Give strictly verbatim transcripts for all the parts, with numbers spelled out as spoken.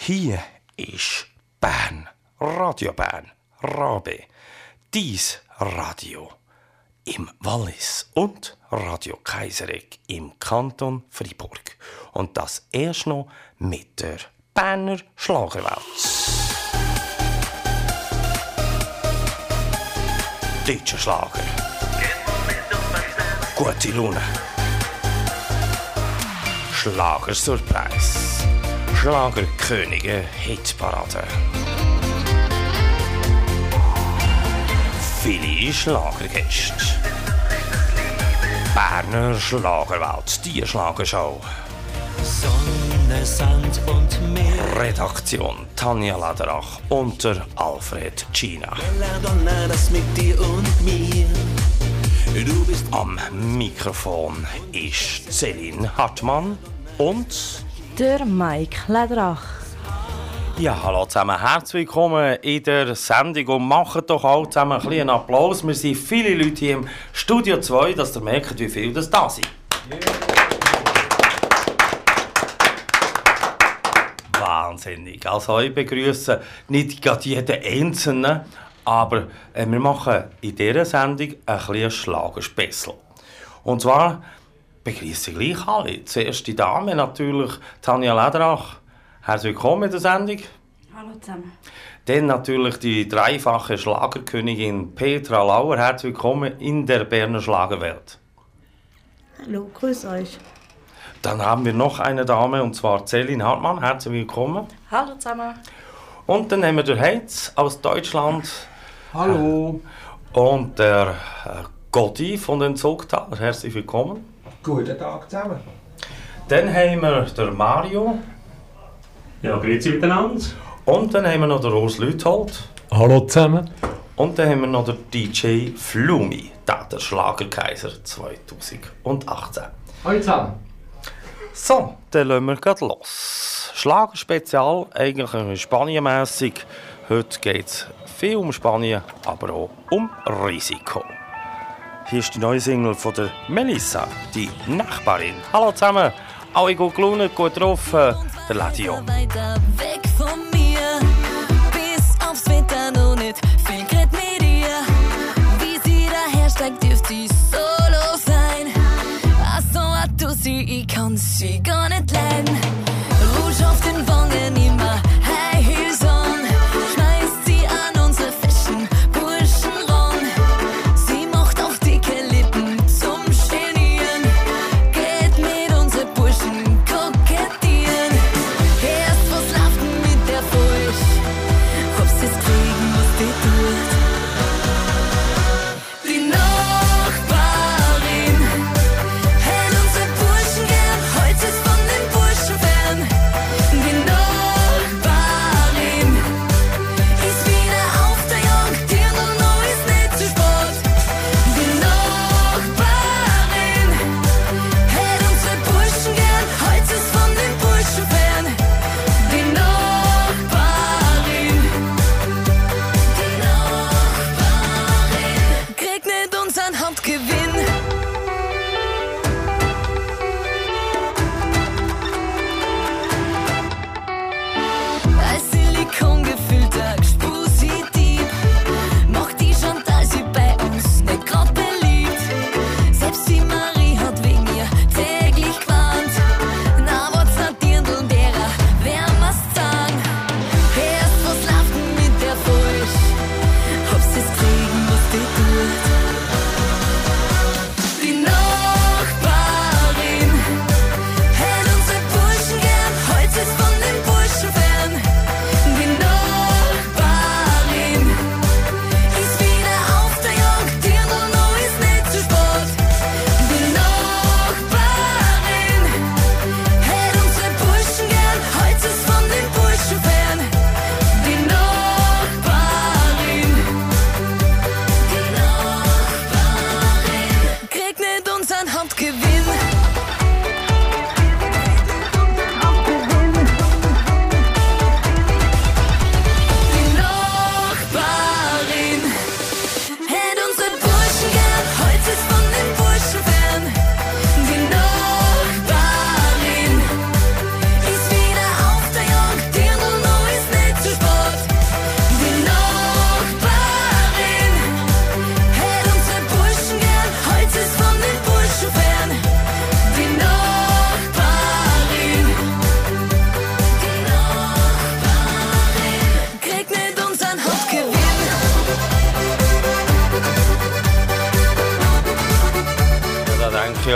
Hier ist Bern, Radio Bern, Rabe, dies Radio im Wallis und Radio Kaiseregg im Kanton Freiburg. Und das erst noch mit der Berner Schlagerwelt. Deutscher Schlager. Gute Laune. Schlagersurprise. Schlagerkönige Hitparade. Viele Schlagergäste. Berner Schlagerwelt, die Schlagershow. Sonne, Sand und Meer. Redaktion Tanja Lederach und der Alfred Gina. Donna, das mit dir und mir. Du bist Am Mikrofon ist Celine Hartmann und der Mike Lederach. ja, hallo zusammen, herzlich willkommen in der Sendung und macht doch alle zusammen ein bisschen Applaus. Wir sind viele Leute hier im Studio zwei, dass ihr merkt, wie viele das da sind. Wahnsinnig. Also ich begrüße nicht gerade jeden Einzelnen, aber äh, wir machen in dieser Sendung ein bisschen Schlagerspecial. Und zwar begrüße ich gleich alle. Zuerst die Dame, natürlich Tanja Lederach. Herzlich willkommen in der Sendung. Hallo zusammen. Dann natürlich die dreifache Schlagerkönigin Petra Lauer. Herzlich willkommen in der Berner Schlagerwelt. Hallo, grüß euch. Dann haben wir noch eine Dame, und zwar Celine Hartmann. Herzlich willkommen. Hallo zusammen. Und dann haben wir den Heiz aus Deutschland. Hallo. Und der äh, Gotti von den Zugtaler. Herzlich willkommen. Guten Tag zusammen. Dann haben wir den Mario. Ja, grüezi miteinander. Und dann haben wir noch den Urs Lüthold. Hallo zusammen. Und dann haben wir noch den D J Flumi, der Schlagerkaiser zweitausendachtzehn. Hallo zusammen. So, dann lassen wir gleich los. Schlagerspezial, eigentlich Spanienmässig. Heute geht es viel um Spanien, aber auch um Risiko. Hier ist die neue Single von der Melissa, die Nachbarin. Hallo zusammen, alle gut gelaunt, gut drauf, äh, der Ladio. Weiter weg von mir, bis aufs Wetter noch nicht viel Geld mit ihr. Wie sie dahersteigt, dürft sie solo sein. Ach so, a Tussi, ich kann sie gar nicht leiden. Rouge auf den Wangen, immer High Heels on. Schmeißt sie an unsere Fashion Burschen ran. Sie macht auf dicke Lippen zum Genieren. Geht mit unsere Burschen kokettieren. Erst was läuft denn mit der Furcht? Ob sie's kriegen, was die tut. Die Nachbarin hält unsere Burschen gern. Heute ist von den Burschen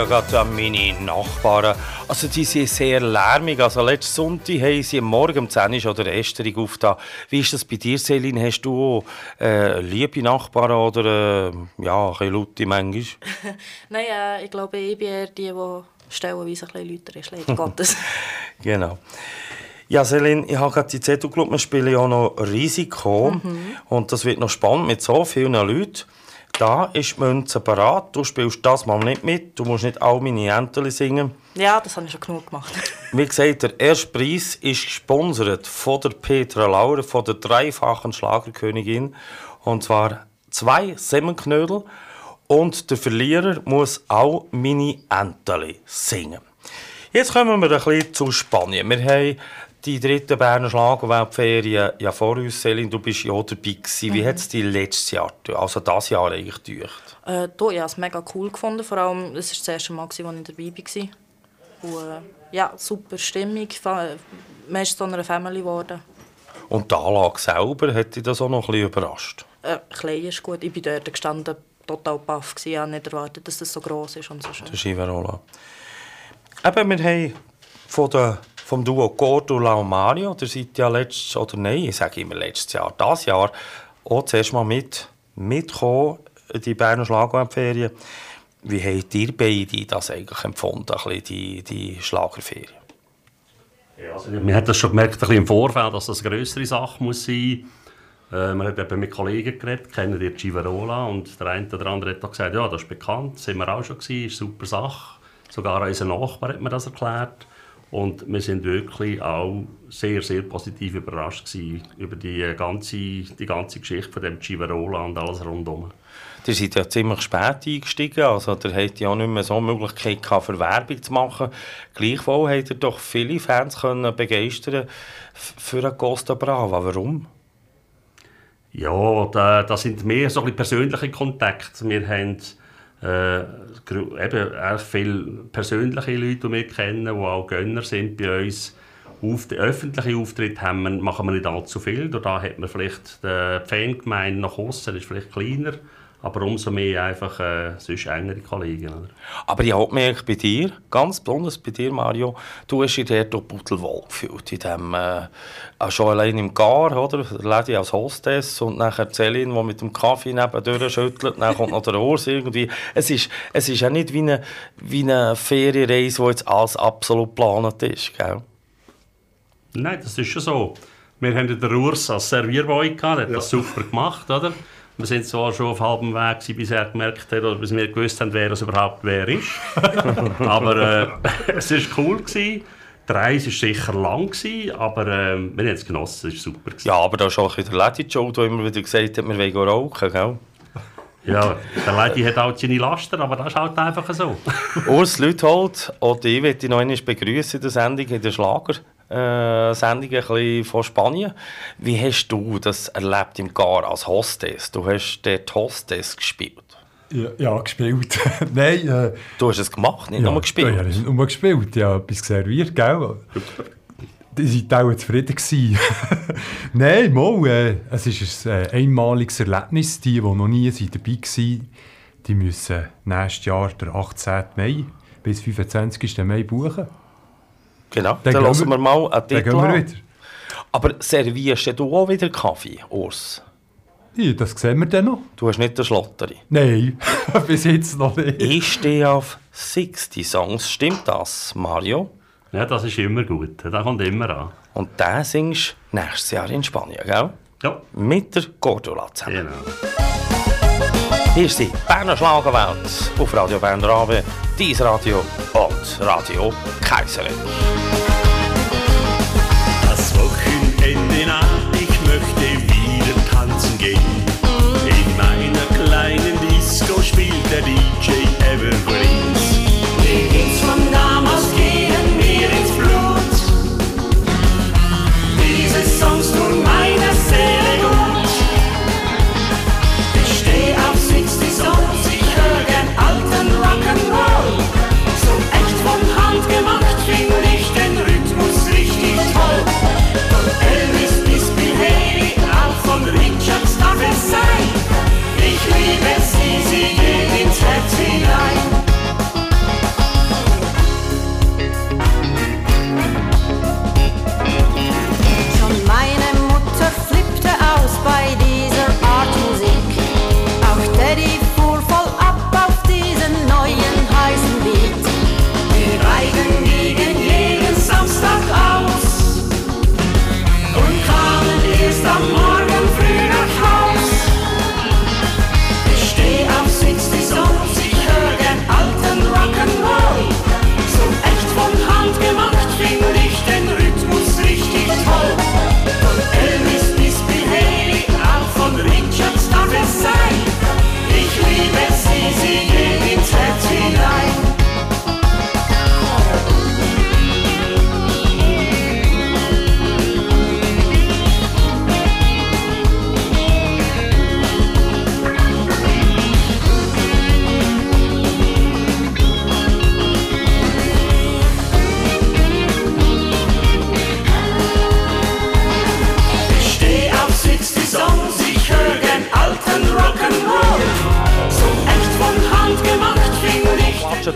ja gerade an meine Nachbarn. Also die sind sehr lärmig. Also letzten Sonntag haben sie am Morgen um zehn Uhr schon der Esterung aufgetan. Wie ist das bei dir, Selin? Hast du äh, liebe Nachbarn oder äh, ja, ein bisschen laute manchmal? Nein, äh, ich glaube, ich bin eher die, die stellenweise ein bisschen lauter ist, leider Gottes. Genau. Ja, Selin, ich habe gerade die Zettel geschaut, wir spielen ja noch Risiko. Mhm. Und das wird noch spannend mit so vielen Leuten. Da ist die Münze parat. Du spielst das mal nicht mit. Du musst nicht all meine Entchen singen. Ja, das habe ich schon genug gemacht. Wie gesagt, der erste Preis ist gesponsert von der Petra Lauer, von der dreifachen Schlagerkönigin. Und zwar zwei Semmelknödel. Und der Verlierer muss auch meine Entchen singen. Jetzt kommen wir ein bisschen zu Spanien. Wir haben die dritte Berner Schlagerweltferien ja vor uns. Selin, du bist ja auch dabei gewesen. Wie mhm. hat es dich letztes Jahr, also dieses Jahr eigentlich gedacht? Äh, du, ich habe es mega cool gefunden. Vor allem, es war das erste Mal, als ich dabei war. Und, äh, ja, super Stimmung. Man ist so eine Family geworden. Und die Anlage selber, hat dich das auch noch ein bisschen überrascht? Äh, klein ist gut. Ich bin dort gestanden, total baff. Ich habe nicht erwartet, dass das so gross ist und so schön. Der Chivarola. Eben, wir haben von der vom Duo Cordula und Mario, der seid ja letztes, oder nein, ich sage immer letztes Jahr, dieses Jahr auch zuerst mal mit, mitgekommen in die Berner Schlagerferien. Wie habt ihr beide das eigentlich empfunden, ein bisschen die, die Schlagerferien? Ja, also, man hat das schon gemerkt, ein bisschen im Vorfeld, dass das eine grössere Sache muss sein. Äh, man hat eben mit Kollegen geredet, kennen die Chivarola, und der eine oder andere hat auch gesagt, ja, das ist bekannt, das sind wir auch schon gewesen, ist eine super Sache. Sogar unser Nachbar hat mir das erklärt. Und wir waren wirklich auch sehr, sehr positiv überrascht gewesen über die ganze, die ganze Geschichte von dem Chivarola und alles rundherum. Ihr seid ja ziemlich spät eingestiegen, also ihr hattet ja nicht mehr so eine Möglichkeit gehabt, für Werbung zu machen. Gleichwohl habt ihr doch viele Fans können begeistern für eine Costa Brava. Warum? Ja, da, das sind mehr so ein bisschen persönliche Kontakte. Wir haben Äh, eben auch viele persönliche Leute, die wir kennen, die auch Gönner sind bei uns. Auf die öffentliche Auftritte haben wir, machen wir nicht allzu viel. Da hat man vielleicht die Fangemeinde nach außen, ist vielleicht kleiner, aber umso mehr einfach äh, sonst engere Kollegen. Oder? Aber ich habe gemerkt, bei dir, ganz besonders bei dir, Mario, du hast dich dort pudelwohl gefühlt. In dem, äh, schon allein im Gar, oder? Lady als Hostess und nachher Selin, die mit dem Kaffee nebendurch schüttelt, dann kommt noch der Urs irgendwie. Es ist, es ist ja nicht wie eine, wie eine Ferienreise, die jetzt alles absolut geplant ist, gell? Nein, das ist schon so. Wir haben den Urs als Servierboy gehabt, der hat das super gemacht, oder? Wir sind zwar schon auf halbem Weg, bis er gemerkt hat, oder bis wir gewusst haben, wer es überhaupt wer ist. Aber äh, es war cool gewesen. Die Reise war sicher lang, gewesen, aber äh, wir haben es genossen, es war super gewesen. Ja, aber da ist auch der Lady Joe, der immer wieder gesagt hat, wir wollen rauchen, gell? Ja, der Lady hat auch seine Laster, aber das ist halt einfach so. Urs Lüthold, auch dich möchte ich noch einmal begrüßen in der Sendung, in der Schlager. Äh, Sendung ein bisschen von Spanien. Wie hast du das erlebt im Gar als Hostess? Du hast dort Hostess gespielt. Ja, ja gespielt. Nein. Äh, du hast es gemacht, nicht ja, nur gespielt? Ja, nicht nur gespielt. Ich habe etwas serviert, gell? Die waren auch zufrieden. Nein, mal, äh, es ist ein äh, einmaliges Erlebnis. Die, die noch nie dabei waren, die müssen nächstes Jahr, der achtzehnten Mai bis fünfundzwanzigsten Mai buchen. Genau, dann, dann lassen wir mal einen Titel gehen wir wieder. Aber servierst du auch wieder Kaffee, Urs? Ja, das sehen wir dann noch. Du hast nicht den Schlotteri? Nein, bis jetzt noch nicht. Ich stehe auf sechzig Songs, stimmt das, Mario? Ja, das ist immer gut, das kommt immer an. Und den singst du nächstes Jahr in Spanien, gell? Ja. Mit der Cordula zusammen. Genau. Hier ist die Berner Schlagerwelt auf Radio Berner Rabe, dies Radio und Radio Kaiserlich. Das Wochenende nach, ich möchte wieder tanzen gehen. In meiner kleinen Disco spielt der D J Evergreens. Die Hits von damals gehen mir ins Blut. Diese Songs tun meiner Seele gut. Ich steh auf sechzig Songs, ich hör gern alten Rock'n'Roll. So echt von Hand gemacht, find ich den Rhythmus richtig toll. Von Elvis bis Bill Haley, auch von Richard darf es sein. Ich liebe sie, sie gehen ins Herz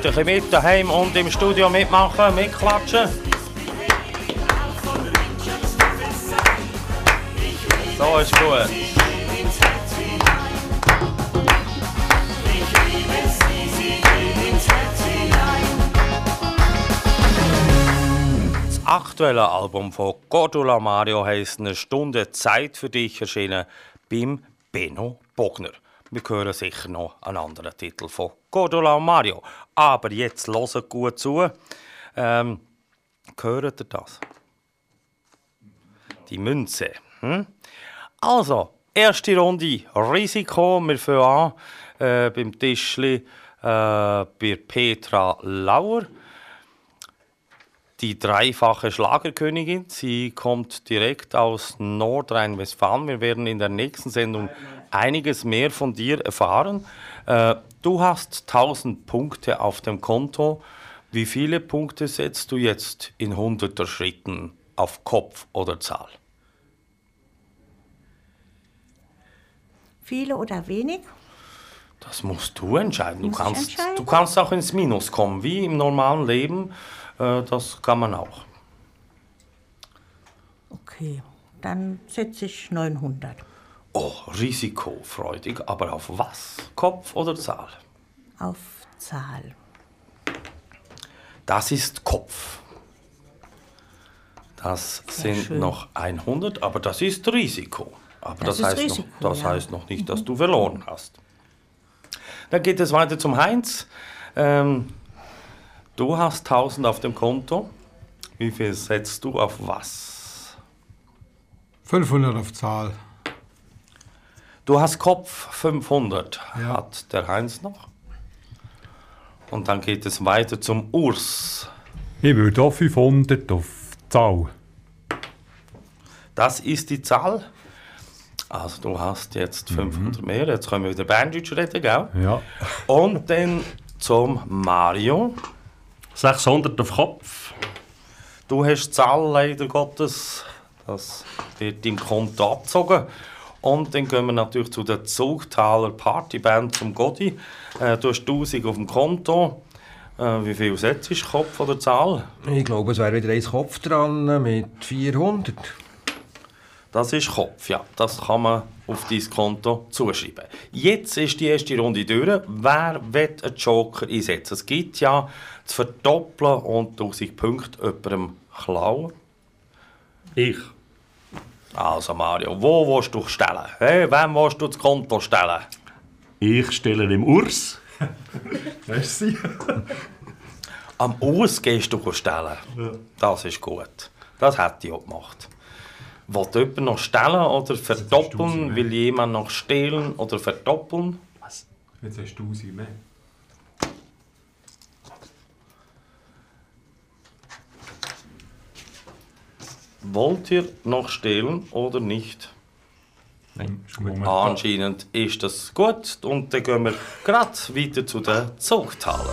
ein bisschen mit daheim und im Studio mitmachen, mitklatschen. So ist gut. Das aktuelle Album von Cordula Mario heisst «Eine Stunde Zeit für dich» erschienen beim Benno Bogner. Wir hören sicher noch einen anderen Titel von Cordula Mario. Aber jetzt hört gut zu. Ähm, hört ihr das? Die Münze. Hm? Also, erste Runde Risiko. Wir fangen an äh, beim Tischli äh, bei Petra Lauer. Die dreifache Schlagerkönigin. Sie kommt direkt aus Nordrhein-Westfalen. Wir werden in der nächsten Sendung einiges mehr von dir erfahren. Äh, du hast tausend Punkte auf dem Konto. Wie viele Punkte setzt du jetzt in hunderter Schritten auf Kopf oder Zahl? Viele oder wenig? Das musst du entscheiden. Du Muss ich kannst, entscheiden? du kannst auch ins Minus kommen, wie im normalen Leben. Äh, das kann man auch. Okay, dann setze ich neunhundert. Oh, risikofreudig. Aber auf was? Kopf oder Zahl? Auf Zahl. Das ist Kopf. Das Sehr sind schön. noch hundert, aber das ist Risiko. Aber Das das, ist heißt, Risiko, noch, das ja. heißt noch nicht, dass du verloren hast. Dann geht es weiter zum Heinz. Ähm, du hast tausend auf dem Konto. Wie viel setzt du auf was? fünfhundert auf Zahl. Du hast Kopf fünfhundert, Ja. hat der Heinz noch. Und dann geht es weiter zum Urs. Ich würde auch fünfhundert auf Zahl. Das ist die Zahl. Also du hast jetzt fünfhundert mehr. Jetzt können wir wieder Berndeutsch reden, gell? Ja. Und dann zum Mario. sechshundert auf Kopf. Du hast die Zahl leider Gottes. Das wird im Konto abgezogen. Und dann gehen wir natürlich zu der Zugtaler Partyband zum Godi. Äh, du hast tausend auf dem Konto. Äh, wie viel setzt du? Kopf oder Zahl? Ich glaube, es wäre wieder ein Kopf dran mit vierhundert. Das ist Kopf, ja. Das kann man auf dein Konto zuschreiben. Jetzt ist die erste Runde durch. Wer will einen Joker einsetzen? Es gibt ja zu verdoppeln und tausend Punkte jemandem klauen. Ich. Also Mario, wo willst du stellen? Hey, wem willst du das Konto stellen? Ich stelle dem Urs. Merci. Am Urs gehst du stellen. Das ist gut. Das hätte ich auch gemacht. Wollt jemand noch stellen oder verdoppeln? Will jemand noch stehlen oder verdoppeln? Jetzt hast du tausend mehr. Wollt ihr noch stehlen oder nicht? Nein, ist gut. Anscheinend ist das gut. Und dann gehen wir gerade weiter zu den Zugtaler.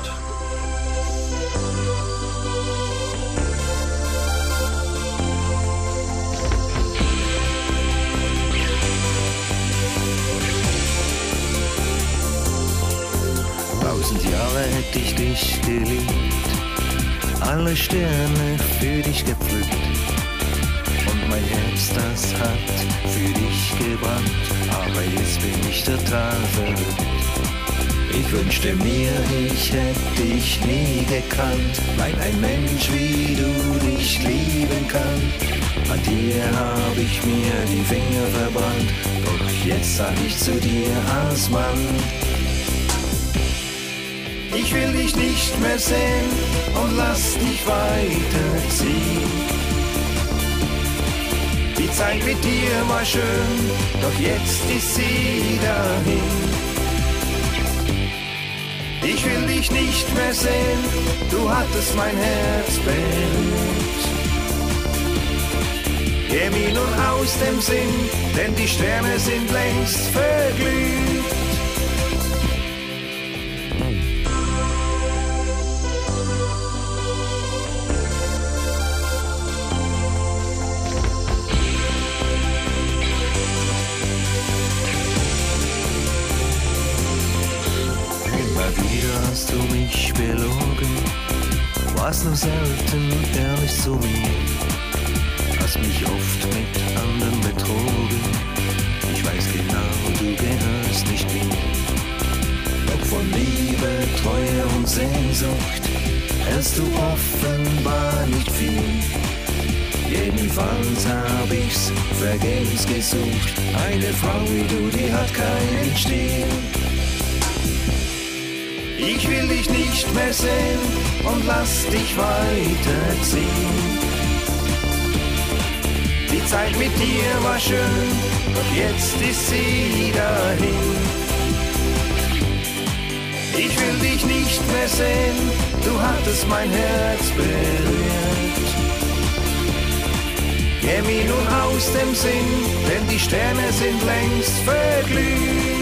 Tausend Jahre hätte ich dich geliebt, alle Sterne für dich gepflückt. Und mein Herz, das hat für dich gebrannt, aber jetzt bin ich total verrückt. Ich wünschte mir, ich hätte dich nie gekannt, weil ein Mensch wie du dich lieben kann. An dir hab ich mir die Finger verbrannt, doch jetzt sag ich zu dir als Mann: Ich will dich nicht mehr sehen und lass dich weiterziehen. Die Zeit mit dir war schön, doch jetzt ist sie dahin. Ich will dich nicht mehr sehen, du hattest mein Herz berührt. Geh mir nun aus dem Sinn, denn die Sterne sind längst verglüht. Immer wieder hast du mich belohnt, warst nur selten ehrlich zu mir, hast mich oft mit anderen betrogen. Ich weiß genau, du gehörst nicht mir. Doch von Liebe, Treue und Sehnsucht hältst du offenbar nicht viel. Jedenfalls hab ich's vergebens gesucht. Eine Frau wie du, die hat keinen Stil. Ich will dich nicht mehr sehen und lass dich weiterziehen. Die Zeit mit dir war schön, doch jetzt ist sie dahin. Ich will dich nicht mehr sehen, du hattest mein Herz berührt. Geh mir nun aus dem Sinn, denn die Sterne sind längst verglüht.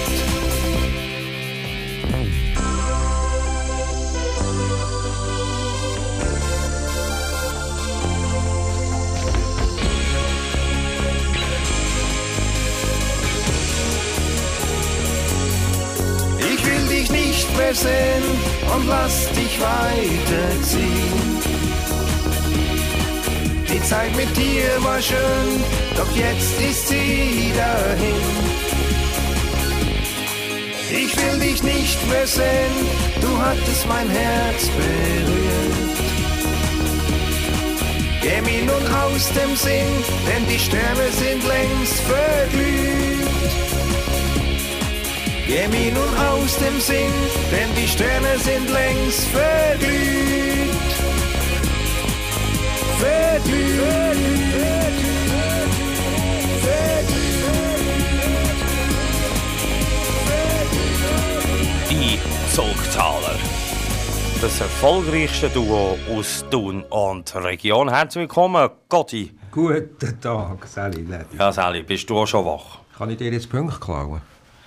Ich will dich nicht mehr sehen und lass dich weiterziehen. Die Zeit mit dir war schön, doch jetzt ist sie dahin. Ich will dich nicht mehr sehen, du hattest mein Herz berührt. Geh mir nun aus dem Sinn, denn die Sterne sind längst verglüht. Geh mir nun aus dem Sinn, denn die Sterne sind längst verglüht. Die Zugtaler. Das erfolgreichste Duo aus Thun und Region. Herzlich willkommen, Gotti. Guten Tag, Sally. Ja, Sally, bist du auch schon wach? Kann ich dir jetzt Punkte klauen?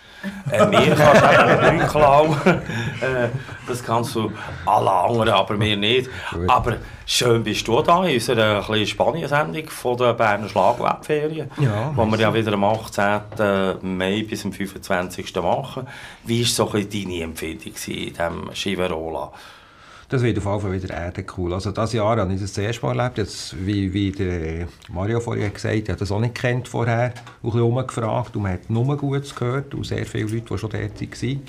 Äh, mir kannst du einfach nicht klauen. Äh, das kannst du alle anderen, aber mir nicht. Gut. Aber schön bist du da in unserer kleinen Spanien-Sendung von der Berner Schlagwebferien, Ja, die wir ja wieder am achtzehnten Mai bis am fünfundzwanzigsten machen. Wie war so ein bisschen deine Empfehlung in diesem Chiverola? Das wird auf jeden Fall wieder Erde cool. Also dieses Jahr habe ich das zuerst mal erlebt. Jetzt, wie, wie der Mario vorhin gesagt hat, ich habe das auch nicht gekannt vorher. Ein bisschen rumgefragt und man hat nur Gutes gehört und sehr viele Leute, die schon dort waren.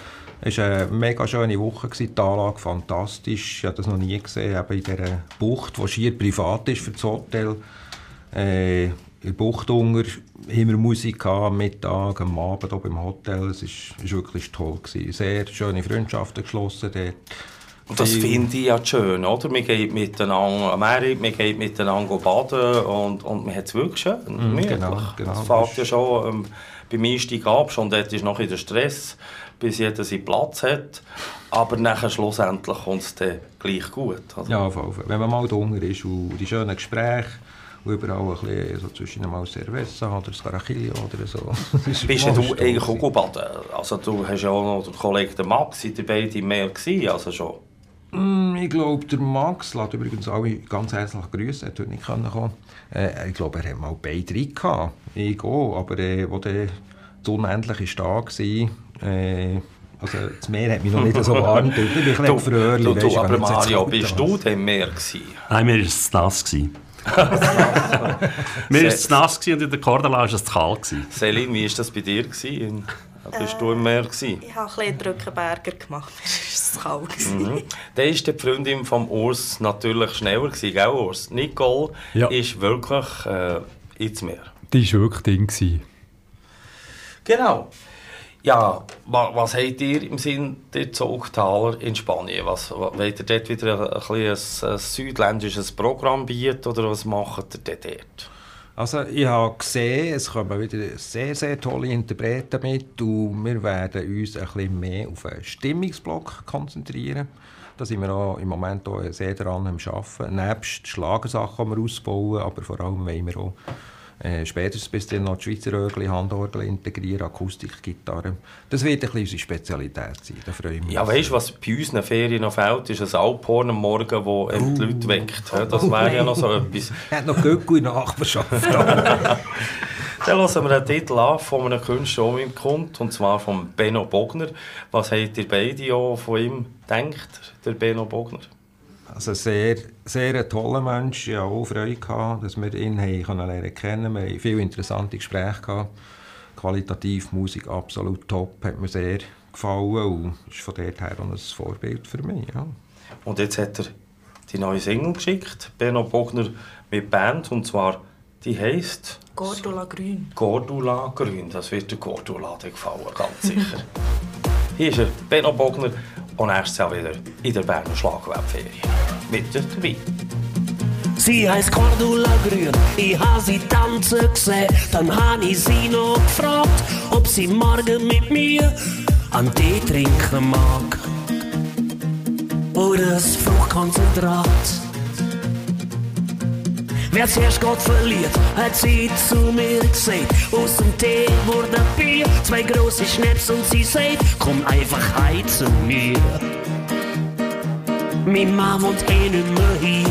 Es war eine mega schöne Woche, die Anlage fantastisch. Ich habe das noch nie gesehen, eben in dieser Bucht, die schier privat ist für das Hotel. Äh, in der Bucht unter haben wir Musik am Mittag, am Abend hier im Hotel. Es war wirklich toll. Sehr schöne Freundschaften geschlossen dort. Und das finde ich ja schön, oder? Man geht miteinander am Meer, man geht miteinander baden und, und man hat es wirklich schön. Mm, genau, genau. Es fängt ja schon ähm, beim Einstieg ab, schon dort ist noch in der Stress, bis jeder seinen Platz hat. Aber nachher schlussendlich kommt es dann gleich gut. Oder? Ja, auf jeden Fall. Wenn man mal drunter ist und die schönen Gespräche und überall ein bisschen so zwischen mal Cerveza oder das Carajillo oder so. Bist du eigentlich auch baden? Also du hast ja auch noch den Kollegen Max, seid ihr beide im Meer gewesen, also schon? Mm, ich glaube, der Max lässt übrigens alle ganz herzlich grüßen, er konnte nicht kommen. Äh, ich glaube, er hat mal beide drin gehabt. Ich auch, aber äh, wo der unendlich da war, äh, also das Meer hat mich noch nicht so warm getan. Ich bin ein bisschen Fröhrli. Du, du, aber Mario, bist du denn im Meer gewesen? Nein, mir war es zu nass. Mir war es zu nass und in der Cordula war es zu kalt. Selin, wie war das bei dir? Gewesen? Bist du im Meer gewesen? Ich habe ein bisschen Drückenberger gemacht, es war kalt. Mhm. Dann war die Freundin von Urs natürlich schneller, gell Urs? Nicole ja. ist wirklich äh, ins Meer. Die war wirklich Ding gewesen. Genau. Ja, was, was habt ihr im Sinn der Zugtaler in Spanien? Was, wollt ihr dort wieder ein, ein, ein, ein südländisches Programm bieten oder was macht ihr dort? Also ich habe gesehen, es kommen wieder sehr, sehr tolle Interpreten mit und wir werden uns ein bisschen mehr auf einen Stimmungsblock konzentrieren. Da sind wir auch im Moment auch sehr daran am Arbeiten. Nebst Schlagersachen, die wir ausbauen, aber vor allem wollen wir auch äh, spätestens bis dann noch die Schweizer Orgel, Handorgel integrieren, Akustik, Gitarre. Das wird ein bisschen unsere Spezialität sein, da freue ich mich. Ja, weißt du, was bei uns in den Ferien noch fehlt, ist ein Alphorn am Morgen, das uh. die Leute weckt. Das wäre ja noch so etwas. Er hat noch Göckel in der Nachbarschaft. Dann hören wir einen Titel an von einem Künstler, der ihm kommt, und zwar von Benno Bogner. Was habt ihr beide auch von ihm gedacht, der Benno Bogner? Also sehr, sehr ein toller Mensch. Ich hatte auch Freude gehabt, dass wir ihn haben lernen kennen. Wir hatten viele interessante Gespräche gehabt. Qualitativ, Musik absolut top, hat mir sehr gefallen und ist von dort her auch ein Vorbild für mich. Ja. Und jetzt hat er die neue Single geschickt, Benno Bogner mit Band, und zwar, die heisst... Cordula Grün. Cordula Grün, das wird der Cordula gefallen, ganz sicher. Hier ist er, Benno Bogner, und nächstes Jahr wieder in der Berner Schlagwebferie. Mit dabei. Sie heisst Cordula Grün, ich habe sie tanzen gesehen. Dann habe ich sie noch gefragt, ob sie morgen mit mir einen Tee trinken mag. Oder das Fruchtkonzentrat. Wer zuerst Gott verliert, hat sie zu mir gesagt. Aus dem Tee wurde Bier, zwei große Schnaps und sie sagt, komm einfach heim zu mir. Mein Mann wohnt eh nicht mehr hier.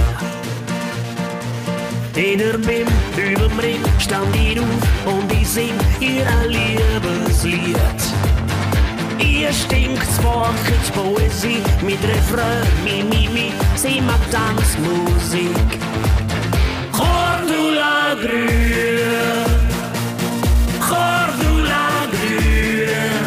In der Bim, überm Ring, stand ich auf und ich sing ihr ein Liebeslied. Ihr stinkt's Wort, Poesie, mit Refrain, mi, mi, mi, sie mag Tanzmusik. Cordula Grün, Cordula Grün,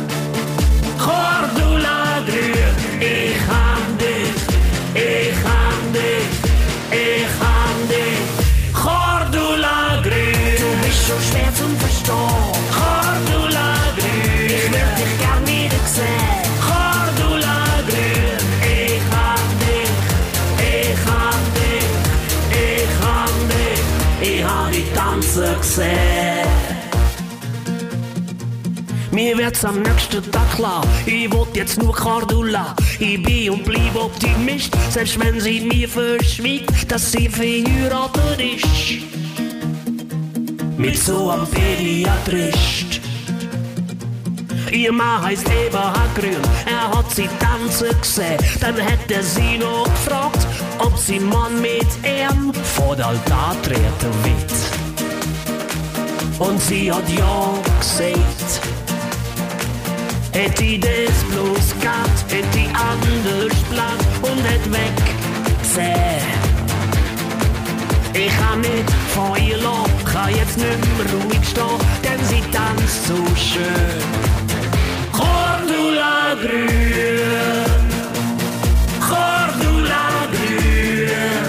Cordula Grün, ich hab dich, ich hab dich, ich hab dich. Cordula Grün, du bist so schwer zum Verstehen. Cordula Grün, ich will dich gern wieder sehen. Cordula Grün, ich hab dich, ich hab dich, ich hab dich, ich hab dich tanzen gesehen. Mir wird's am nächsten Tag klar, ich will jetzt nur Cordula. Ich bin und bleib Optimist, selbst wenn sie mir verschwiegt, dass sie verheiratet ist. Mit so einem Pädiatrist. Ihr Mann heisst Eberhard Grün, er hat sie tanzen gesehen. Dann hat er sie noch gefragt, ob sie Mann mit ihm vor den Altar treten wird. Und sie hat ja gesagt. Hätte ich das bloß gehabt, hätte ich anders geplant und hätte weggesehen. Ich kann nicht von ihr lassen, kann jetzt nicht mehr ruhig stehen, denn sie tanzt so schön. Cordula Grün, Cordula Grün,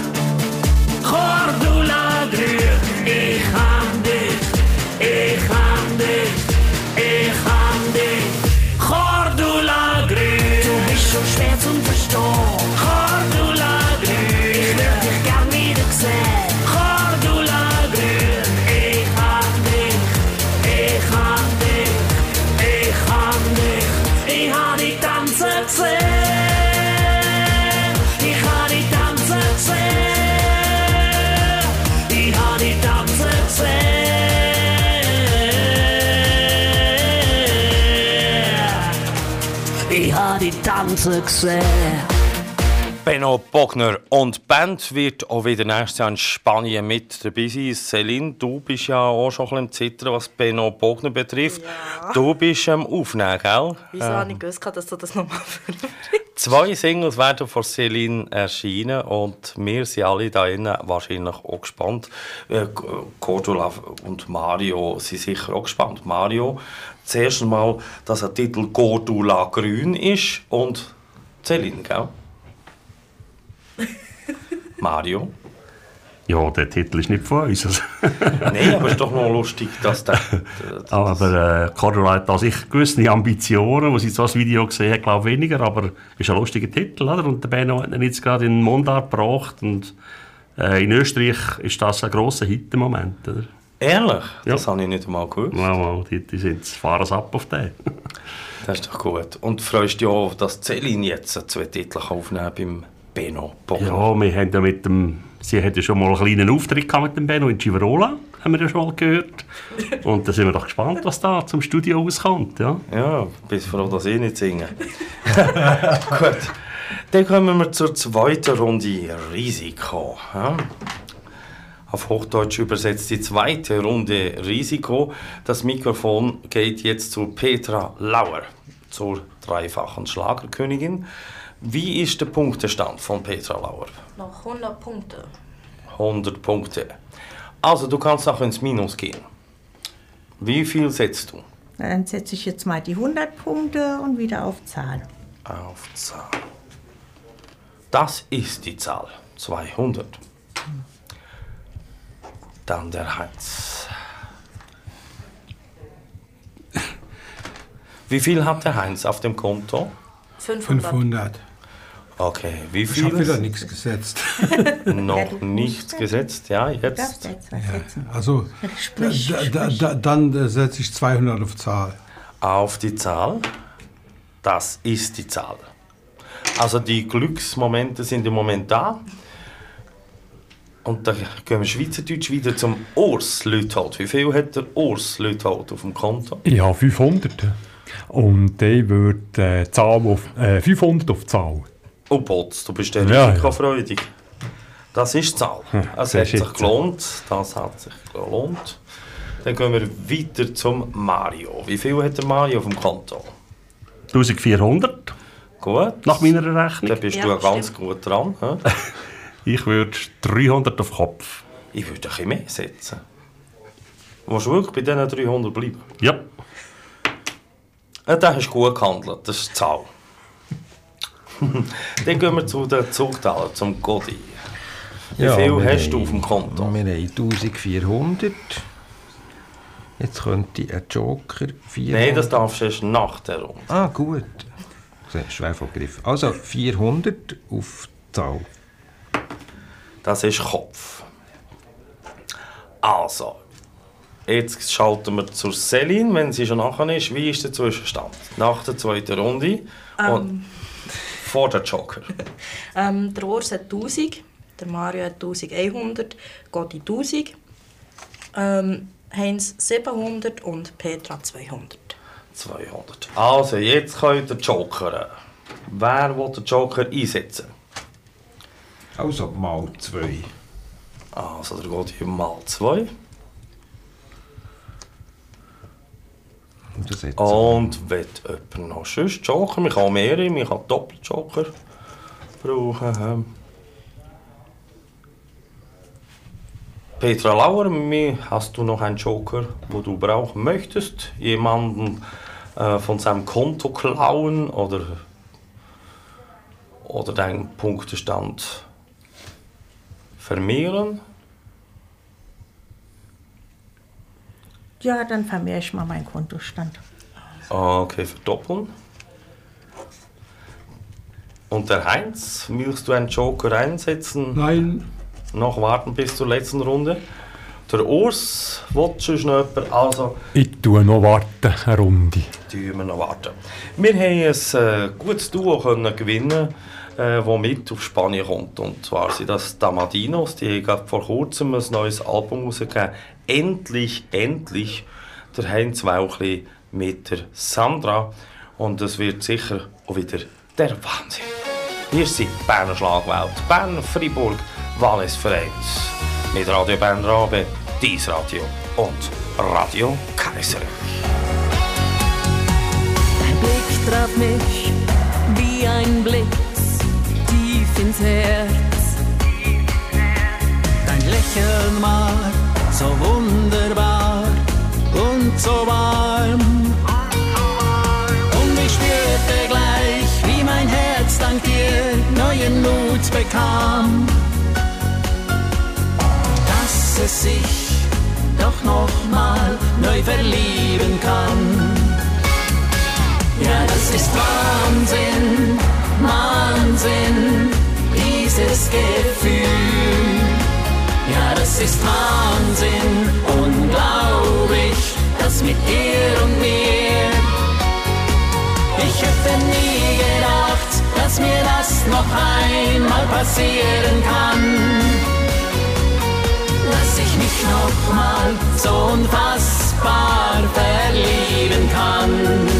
Cordula Grün, ich hab dich, ich hab dich, ich hab dich. Cordula Grün, du bist so schwer zum Verstehen. Cordula Grün, ich will dich gern wieder sehen. Cordula Grün, ich hab dich, ich hab dich, ich hab dich, ich hab dich tanzen gesehen. Ich hab dich tanzen gesehen. Ich hab dich tanzen gesehen. Ich habe die Tanzen gesehen. Benno Bogner und Band wird auch wieder nächstes Jahr in Spanien mit dabei sein. Céline, du bist ja auch schon ein bisschen am Zittern, was Benno Bogner betrifft. Ja. Du bist am Aufnehmen, gell? Wieso ähm, habe ich gewusst, dass du das nochmal verbringst? Zwei Singles werden von Céline erscheinen und wir sind alle da innen wahrscheinlich auch gespannt. Äh, Cordula und Mario sind sicher auch gespannt. Mario, zuerst einmal, dass der Titel Cordula Grün ist und Céline, gell? Mario? Ja, der Titel ist nicht von uns. Nein, aber es ist doch noch lustig, dass der... das aber äh, Cordula hat an sich gewisse Ambitionen, die sie so das Video gesehen hat, glaube ich weniger, aber es ist ein lustiger Titel, oder? Und der Benno hat ihn jetzt gerade in den Mundart gebracht und äh, in Österreich ist das ein grosser Hit im Moment, oder? Ehrlich? Ja. Das habe ich nicht einmal gehört. Ja, mal, die, die sind, fahren es ab auf den. Das ist doch gut. Und freust du dich auch, dass Céline jetzt zwei Titel aufnehmen beim Benno Bogner? Ja, wir haben ja mit dem... Sie hat ja schon mal einen kleinen Auftritt gehabt mit dem Benno in Civarola, haben wir ja schon mal gehört. Und da sind wir doch gespannt, was da zum Studio rauskommt. Ja, ja, bis froh, dass ich nicht singe. Gut, dann kommen wir zur zweiten Runde Risiko. Ja. Auf Hochdeutsch übersetzt die zweite Runde Risiko. Das Mikrofon geht jetzt zu Petra Lauer, zur dreifachen Schlagerkönigin. Wie ist der Punktestand von Petra Lauer? Noch hundert Punkte. hundert Punkte. Also, du kannst auch ins Minus gehen. Wie viel setzt du? Dann setze ich jetzt mal die hundert Punkte und wieder auf Zahl. Auf Zahl. Das ist die Zahl. zweihundert. Dann der Heinz. Wie viel hat der Heinz auf dem Konto? fünfhundert. fünfhundert. Okay, wie Ich viel? habe wieder nichts gesetzt. Noch nichts gesetzt, ja, Du darfst jetzt. jetzt was setzen. Also, Sprich, da, da, sprich. da, dann äh, setze ich zweihundert auf Zahl. Auf die Zahl. Das ist die Zahl. Also die Glücksmomente sind im Moment da. Und da gehen wir Schweizerdeutsch wieder zum Urs Lüthold. Wie viel hat der Urs Lüthold auf dem Konto? Ich habe fünfhundert. Und ich würde äh, Zahl auf, äh, fünfhundert auf Zahl. Oh Botz, du bist ja Ja, risikofreudig. Das ist die Zahl. Es hat siehst sich jetzt. gelohnt. Das hat sich gelohnt. Dann gehen wir weiter zum Mario. Wie viel hat der Mario auf dem Konto? eintausendvierhundert Gut. nach meiner Rechnung. Dann bist Ja, du ja ganz stimmt. gut dran. He? Ich würde dreihundert auf Kopf. Ich würde ein bisschen mehr setzen. Willst du wirklich bei diesen dreihundert bleiben? Ja. Ja, das hast du gut gehandelt, das ist die Zahl. Dann gehen wir zu den Zugtalern, zum Godi. Wie Ja, viel wir hast du haben- auf dem Konto? Wir haben eintausendvierhundert. Jetzt könnte ein Joker vierhundert... Nein, das darfst du erst nach der Runde. Ah, gut. Sehr schwer vorgegriffen. Also vierhundert auf die Zahl. Das ist Kopf. Also, jetzt schalten wir zur Céline, wenn sie schon nachher ist. Wie ist der Zwischenstand? Nach der zweiten Runde und vor der Joker. Ähm, der Urs hat tausend, der Mario hat eintausendeinhundert, Gotti tausend, ähm, Heinz siebenhundert und Petra zweihundert. zweihundert. Also, jetzt könnt ihr Joker. Wer will den Joker einsetzen? Also mal zwei. Also, der geht mal zwei. Und das jetzt Und will jemand noch sonst Joker? Man kann mehrere, man kann Doppeljoker brauchen. Petra Lauer, mir- hast du noch einen Joker, wo du brauchen möchtest? Jemanden äh, von seinem Konto klauen oder, oder deinen Punktestand vermehren? Ja, dann vermehre ich mal meinen Kontostand. Okay, verdoppeln. Und der Heinz, willst du einen Joker einsetzen? Nein, Noch warten bis zur letzten Runde. Der Urs, willst du noch jemanden? Also, Ich tue noch warten, eine Runde. tun wir noch warten. Wir haben ein äh, gutes Duo können gewinnen, äh, das mit auf Spanien kommt. Und zwar sind das Damadinos, die haben gerade vor kurzem ein neues Album rausgegeben. Endlich, endlich. Der Heinz Wauchli mit der Sandra. Und es wird sicher auch wieder der Wahnsinn. Wir sind Berner Schlagwelt, Bern, Fribourg, Wallis Vereins. Mit Radio Bern Rabe, Dies Radio und Radio Kaiser. Dein Blick traf mich wie ein Blitz tief ins Herz. Dein Lächeln war so wunderbar und so warm. Und ich spürte gleich, wie mein Herz dank dir neuen Mut bekam. Dass es sich doch noch mal neu verlieben kann. Ja, das ist Wahnsinn, Wahnsinn, dieses Gefühl. Ja, das ist Wahnsinn, unglaublich, das mit dir und mir. Ich hätte nie gedacht, dass mir das noch einmal passieren kann. Dass ich mich noch mal so unfassbar verlieben kann.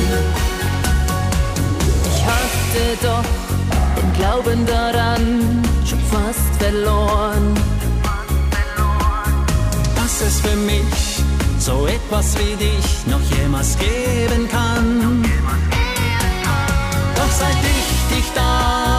Ich hatte doch den Glauben daran schon fast verloren. Dass es für mich so etwas wie dich noch jemals geben kann. Doch seit ich dich da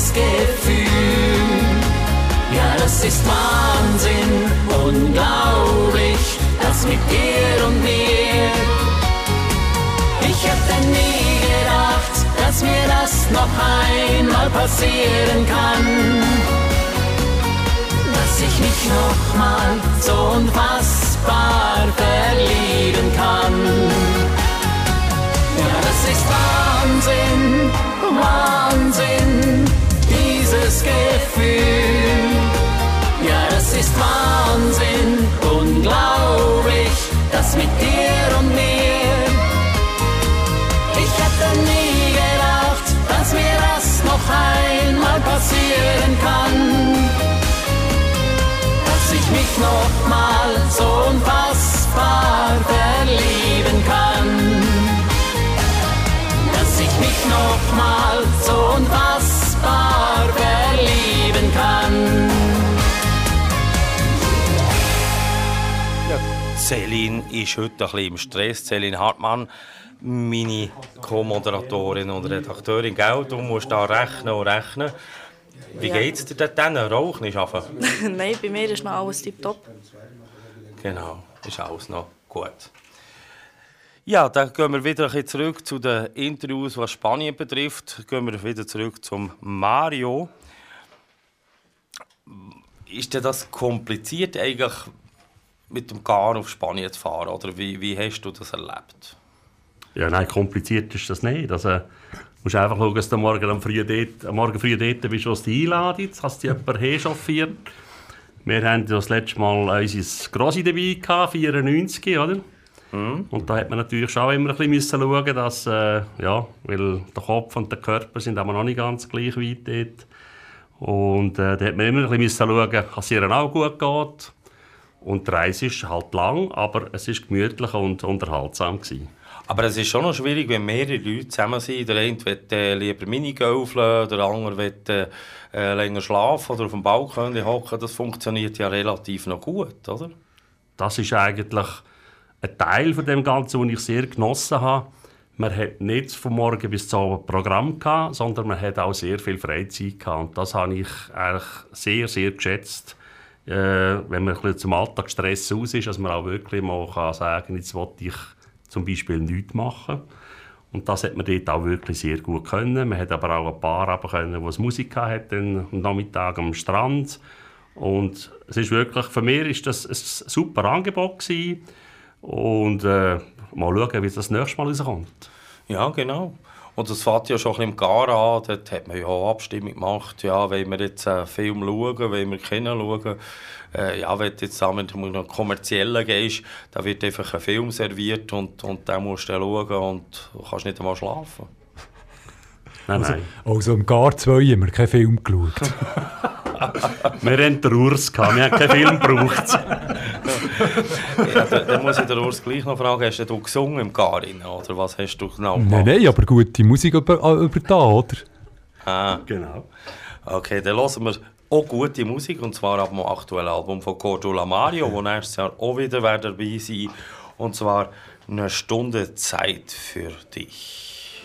dieses Gefühl. Ja, das ist Wahnsinn, unglaublich, das mit dir und mir. Ich hätte nie gedacht, dass mir das noch einmal passieren kann. Dass ich mich noch mal so unfassbar verlieben kann. Ja, das ist Wahnsinn, Wahnsinn, dieses Gefühl. Ja, das ist Wahnsinn, unglaublich, das mit dir und mir. Ich hätte nie gedacht, dass mir das noch einmal passieren kann. Dass ich mich noch mal so unfassbar verlieben kann. Dass ich mich noch mal so unfassbar verlieben kann. Céline ist heute ein bisschen im Stress. Céline Hartmann, meine Co-Moderatorin und Redakteurin, gell? Du musst da rechnen und rechnen. Wie Ja. geht's dir denn dann? Rauch nicht schaffen? Nein, bei mir ist noch alles tipptopp. Genau, ist alles noch gut. Ja, dann gehen wir wieder ein bisschen zurück zu den Interviews, was Spanien betrifft. Gehen wir wieder zurück zum Mario. Ist denn das kompliziert eigentlich, mit dem Gar auf Spanien zu fahren? Oder wie, wie hast du das erlebt? Ja, nein, kompliziert ist das nicht. Also, du musst einfach schauen, dass du morgen am früh dort, am Morgen früh dort bist, was dich einladet. Jetzt hast du dich jemand herchauffiert. Wir hatten ja das letzte Mal unser Grossi dabei gehabt, vierundneunzig, oder? Mhm. Und da hat man natürlich schon immer ein bisschen schauen, dass, äh, ja, weil der Kopf und der Körper sind aber noch nicht ganz gleich weit dort. Und äh, da hat man immer ein bisschen schauen, dass es ihr auch gut geht. Und die Reise ist halt lang, aber es war gemütlich und unterhaltsam gewesen. Aber es ist schon noch schwierig, wenn mehrere Leute zusammen sind. Der eine will äh, lieber Minigolfen, der andere will äh, länger schlafen oder auf dem Balkon hocken. Das funktioniert ja relativ noch gut, oder? Das ist eigentlich ein Teil von dem Ganzen, den ich sehr genossen habe. Man hat nicht von morgen bis zum Abend Programm gehabt, sondern man hat auch sehr viel Freizeit gehabt. Und das habe ich eigentlich sehr, sehr geschätzt. Äh, wenn man ein bisschen zum Alltagsstress aus ist, dass man auch wirklich mal kann sagen, jetzt will ich zum Beispiel nichts machen. Und das hat man dort auch wirklich sehr gut können. Man hat aber auch ein paar haben können, die Musik hatten, am Nachmittag am Strand. Und es ist wirklich, für mich war das ein super Angebot gewesen. Und äh, mal schauen, wie das nächste Mal rauskommt. Ja, genau. Und das fängt ja schon ein bisschen im Gar an. Dort hat man ja auch Abstimmung gemacht. Ja, wollen wir jetzt einen Film schauen, wollen wir Kinder schauen? Äh, ja, wenn du jetzt mit einem kommerziellen gehst, da wird einfach ein Film serviert und, und den musst du dann schauen und du kannst nicht einmal schlafen. Nein, also, nein. also im Gar zwei haben wir keinen Film geschaut. Wir hatten den Urs, wir haben keinen Film gebraucht. Ja, dann, dann muss ich den Urs gleich noch fragen, hast du gesungen im Gar rein, oder was hast du genau gemacht? Nein, nein, aber gute Musik über, über da, oder? Ah. Genau. Okay, dann hören wir auch gute Musik, und zwar ab dem aktuellen Album von Cordula Mario, wo nächstes Jahr auch wieder dabei sein, und zwar «Eine Stunde Zeit für dich».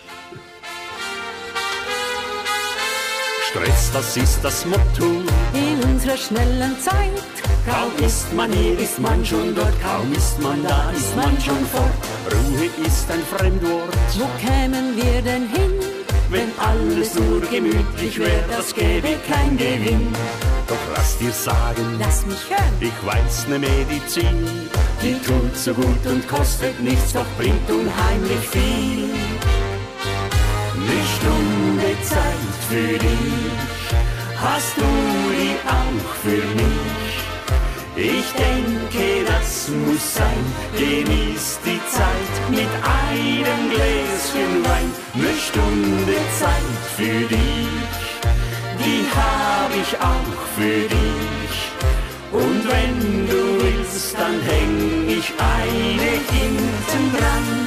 Stress, das ist das Motto. In unserer schnellen Zeit. Kaum ist man hier, ist man schon dort. Kaum ist man da, ist man schon fort. Ruhe ist ein Fremdwort. Wo kämen wir denn hin? Wenn alles nur gemütlich wäre, das gäbe kein Gewinn. Doch lass dir sagen, Lass mich hören. ich weiß ne Medizin, die tut so gut und kostet nichts, doch bringt unheimlich viel. Eine Stunde Zeit für dich, hast du die auch für mich? Ich denke, das muss sein, genieß die Zeit mit einem Gläschen Wein. Eine Stunde Zeit für dich, die hab ich auch für dich. Und wenn du willst, dann häng ich eine hinten dran.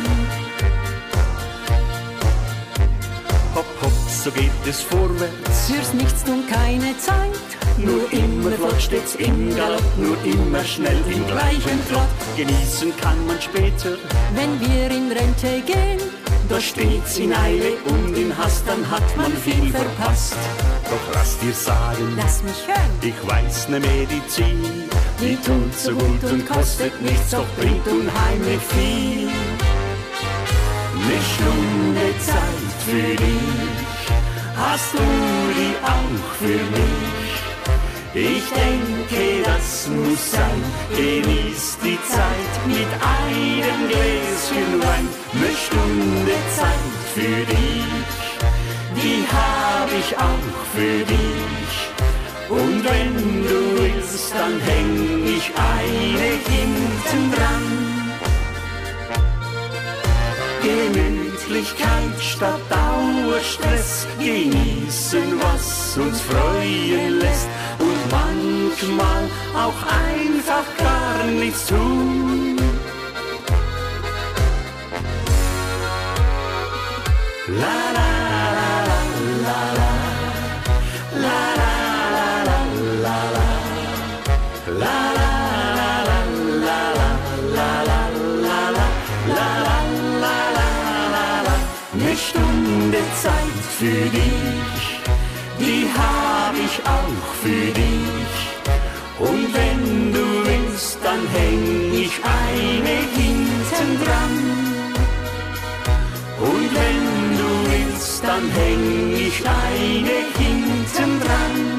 Hopp, hopp, so geht es vorwärts. Fürs Nichtstun keine Zeit. Nur immer flott steht's im Galopp, nur immer schnell im gleichen Trott. Genießen kann man später, Wenn wir in Rente gehen, da steht's in Eile und in Hast, dann hat man viel verpasst. Doch lass dir sagen, Lass mich hören. ich weiß ne Medizin, Die tut so gut und kostet nichts, doch bringt unheimlich viel. Ne Stunde Zeit für dich, hast du die auch für mich? Ich denke, das muss sein, genieß die Zeit mit einem Gläschen Wein. Ne Stunde Zeit für dich, die hab ich auch für dich. Und wenn du willst, dann häng ich eine hinten dran. Gemütlichkeit statt Dauerstress, genießen, was uns freuen lässt. Und manchmal auch einfach gar nichts tun. La la la la la la la la la la la la la Ne Stunde Zeit für dich, die hab ich auch für dich. Und wenn du willst, dann häng ich eine hinten dran. Und wenn du willst, dann häng ich eine hinten dran.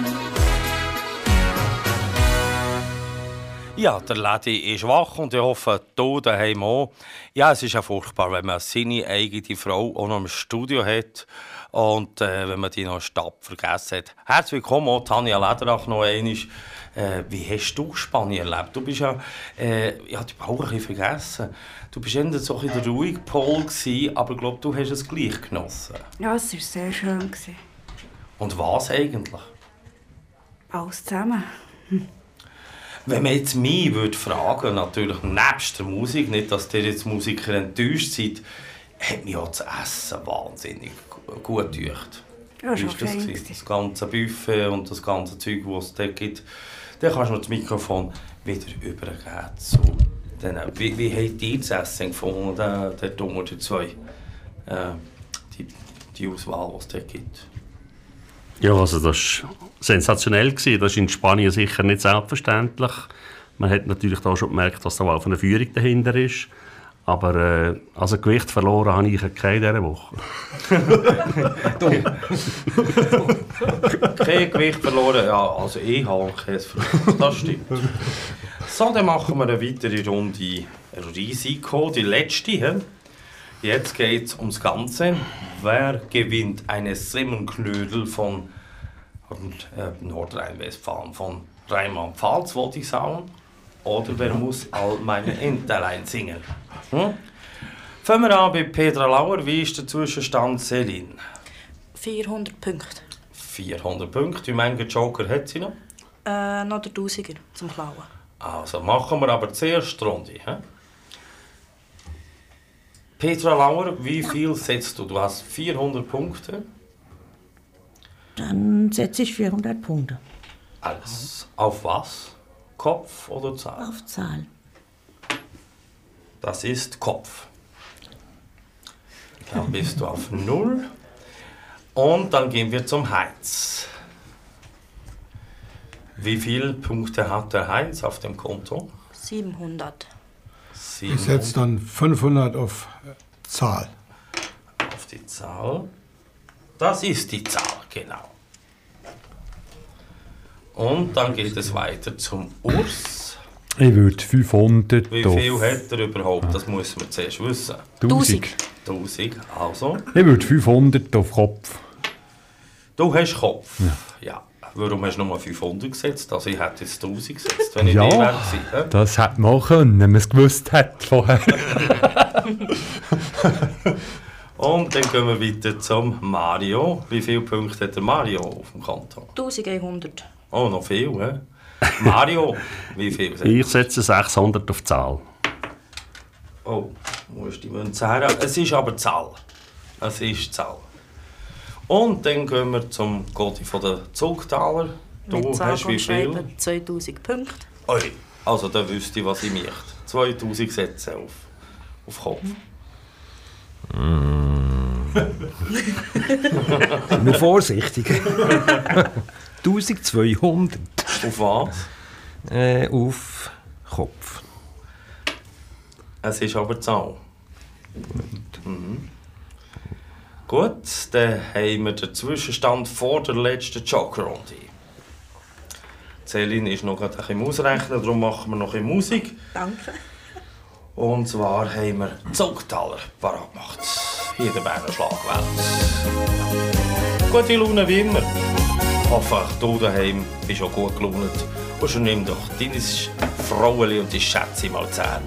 Ja, der Lady ist wach und ich hoffe, du daheim auch. Ja, es ist ja furchtbar, wenn man seine eigene Frau auch noch im Studio hat und äh, wenn man die noch in der Stadt vergessen hat. Herzlich willkommen, auch Tanja Lederach noch einmal. Äh, wie hast du Spanien erlebt? Du bist ja, äh, ich habe dich auch ein bisschen vergessen. Du bist eher so in der ruhigen Pol gewesen, aber ich glaube, du hast es gleich genossen. Ja, es war sehr schön. Und was eigentlich? Alles zusammen. Hm. Wenn man jetzt mich würde fragen, natürlich nebst der Musik, nicht, dass ihr jetzt Musiker enttäuscht seid, hat mich auch das Essen wahnsinnig gut gedacht. Ja, schon Wie ist das, fein gewesen? Das ganze Buffet und das ganze Zeug, das es dort gibt. Dann kannst du das Mikrofon wieder übergeben zu denen. Wie, wie habt ihr das Essen gefunden, der, der Dummer, der zwei? Äh, die, die Auswahl, die es dort gibt. Ja, also das war sensationell. Das ist in Spanien sicher nicht selbstverständlich. Man hat natürlich da schon gemerkt, dass da auch eine Führung dahinter ist. Aber äh, also Gewicht verloren habe ich keine dieser Woche. Kein Gewicht verloren? Ja, also ich habe keins verloren. Das stimmt. So, dann machen wir eine weitere Runde Risiko, die letzte. He? Jetzt geht es ums Ganze. Wer gewinnt eine Semmelknödel von äh, Nordrhein-Westfalen, von Rheinland-Pfalz, wollte ich sagen? Oder wer muss all meine Entlein singen? Hm? Fangen wir an bei Petra Lauer. Wie ist der Zwischenstand, Celine? vierhundert Punkte. vierhundert Punkte. Wie viele Joker hat sie noch? Äh, noch der Tausiger zum Klauen. Also machen wir aber die erste Runde. He? Petra Lauer, wie viel setzt du? Du hast vierhundert Punkte. Dann setze ich vierhundert Punkte. Alles. Auf was? Kopf oder Zahl? Auf Zahl. Das ist Kopf. Dann bist du auf null. Und dann gehen wir zum Heinz. Wie viele Punkte hat der Heinz auf dem Konto? siebenhundert. Ich setze dann fünfhundert auf Zahl. Auf die Zahl. Das ist die Zahl, genau. Und dann geht es weiter zum Urs. Ich würde fünfhundert. Wie viel hat er überhaupt? Das muss man zuerst wissen. tausend. tausend, also. Ich würde fünfhundert auf Kopf. Du hast Kopf. Ja. Ja. Warum hast du nur fünfhundert gesetzt? Also ich hätte jetzt tausend gesetzt, wenn ich Ja, die wäre gewesen. das hätte man auch können, wenn man es gewusst hätte vorher. Und dann gehen wir weiter zum Mario. Wie viele Punkte hat der Mario auf dem Konto? eintausendeinhundert. Oh, noch viel, hä? Mario, wie viel? Ich setze sechshundert auf die Zahl. Oh, wo ist die Münze her? Es ist aber Zahl. Es ist Zahl. Und dann gehen wir zum Gotti von den Zugtaler. Du Mit Zahl hast wie und viel? Schreiben zweitausend Punkte. Oi, also da wüsste ich, was ich möchte. zweitausend Sätze auf, auf Kopf. Mm. Sind wir vorsichtig. eintausendzweihundert. Auf was? Äh, auf Kopf. Es ist aber die Zahl. Mhm. Gut, dann haben wir den Zwischenstand vor der letzten Joker-Runde. Celine ist noch gerade ein bisschen ausrechnen, darum machen wir noch ein bisschen Musik. Danke. Und zwar haben wir Zugtaler parat gemacht. Hier in der Berner Schlagwelt. Gute Laune wie immer. Hoffe, du daheim bist auch gut gelaunt. Und schon nimm doch deine Fraueli und die Schätze mal zusammen.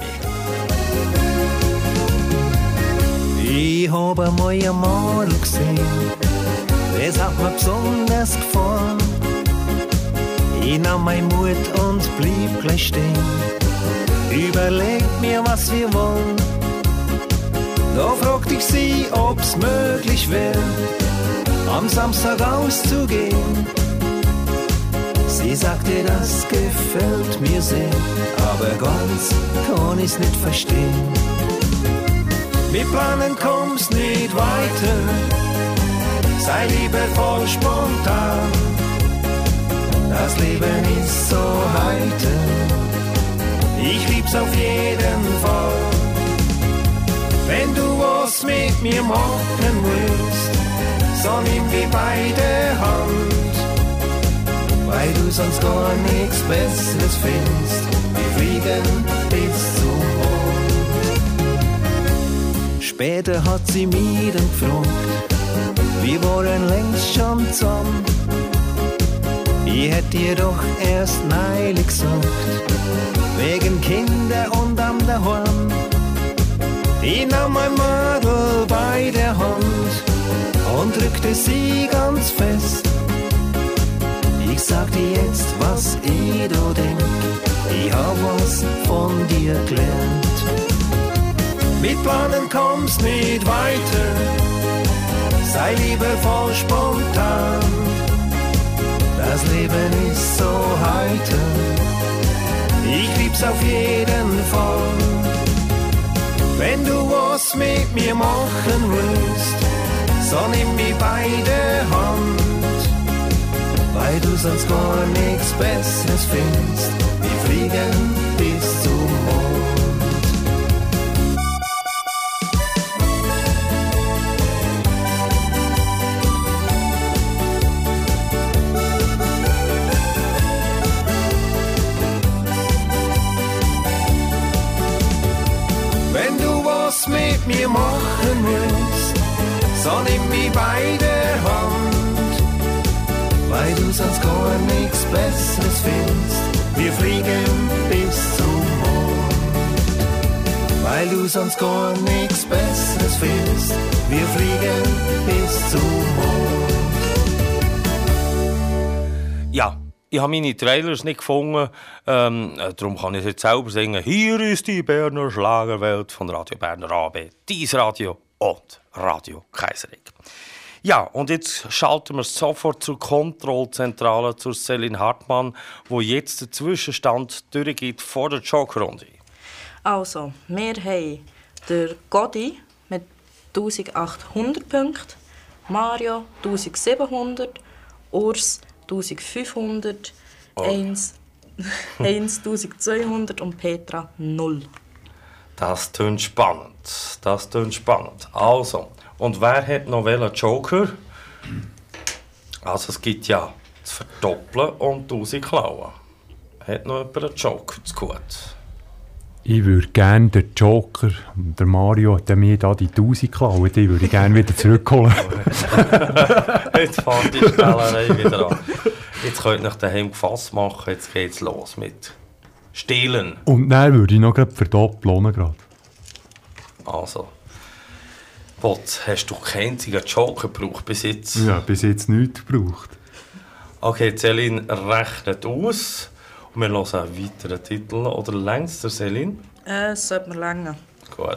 Ich habe einmal ein Model gesehen, das hat mir besonders gefallen. Ich nahm meinen Mut und blieb gleich stehen. Überlegt mir, was wir wollen. Da fragte ich sie, ob's möglich wäre, am Samstag auszugehen. Sie sagte, das gefällt mir sehr, aber ganz kann ich's nicht verstehen. Mit Planen kommst nicht weiter, sei lieber voll spontan. Das Leben ist so heiter, ich lieb's auf jeden Fall. Wenn du was mit mir machen willst, so nimm wir beide Hand, weil du sonst gar nichts Besseres findest. Wir fliegen bis zum Mond. Später hat sie mich dann gefragt, wir waren längst schon zusammen. Ich hätte ihr doch erst neulich gesagt, wegen Kinder und am daheim. Ich nahm mein Mädel bei der Hand und drückte sie ganz fest. Ich sag dir jetzt, was ich da denk, ich hab was von dir gelernt. Mit Planen kommst nicht weiter, sei lieber voll spontan. Das Leben ist so heiter, ich lieb's auf jeden Fall. Wenn du was mit mir machen willst, so nimm mich beide Hand, weil du sonst gar nichts Besseres findest. Wir fliegen bis zum Mond. Mit mir machen willst, so nimm mich beide Hand, weil du sonst gar nichts Besseres findest. Wir fliegen bis zum Mond, weil du sonst gar nichts Besseres findest. Wir fliegen bis zum Mond. Ja. Ich habe meine Trailers nicht gefunden, ähm, darum kann ich es jetzt selber singen. Hier ist die Berner Schlagerwelt von Radio Berner A B, dies Radio und Radio Kaiserregg. Ja, und jetzt schalten wir sofort zur Kontrollzentrale, zur Celine Hartmann, wo jetzt der Zwischenstand durchgeht vor der Joker-Runde. Also, wir haben den Godi mit eintausendachthundert Punkten, Mario eintausendsiebenhundert, Urs eintausendfünfhundert, oh. eintausendzweihundert und Petra null. Das tönt spannend. Das tönt spannend. Also, und wer hat noch welchen Joker? Also es gibt ja das Verdoppeln und tausend Klauen. Hat noch jemand einen Joker zu gut? Ich würde gerne den Joker, der Mario hat mir da die tausend geklaut, die würde ich gerne wieder zurückholen. Jetzt fängt die Spielerei wieder an. Jetzt könnt ihr euch daheim gefasst machen, jetzt geht's los mit Stehlen. Und dann würde ich noch gerade verdoppeln. Grad. Also, Botz, hast du keinen einzigen Joker gebraucht bis jetzt? Ja, bis jetzt nichts gebraucht. Okay, Celine rechnet aus. Und wir hören einen weiteren Titel. Oder längst der Celine? Äh, es sollte mir länger. Gut.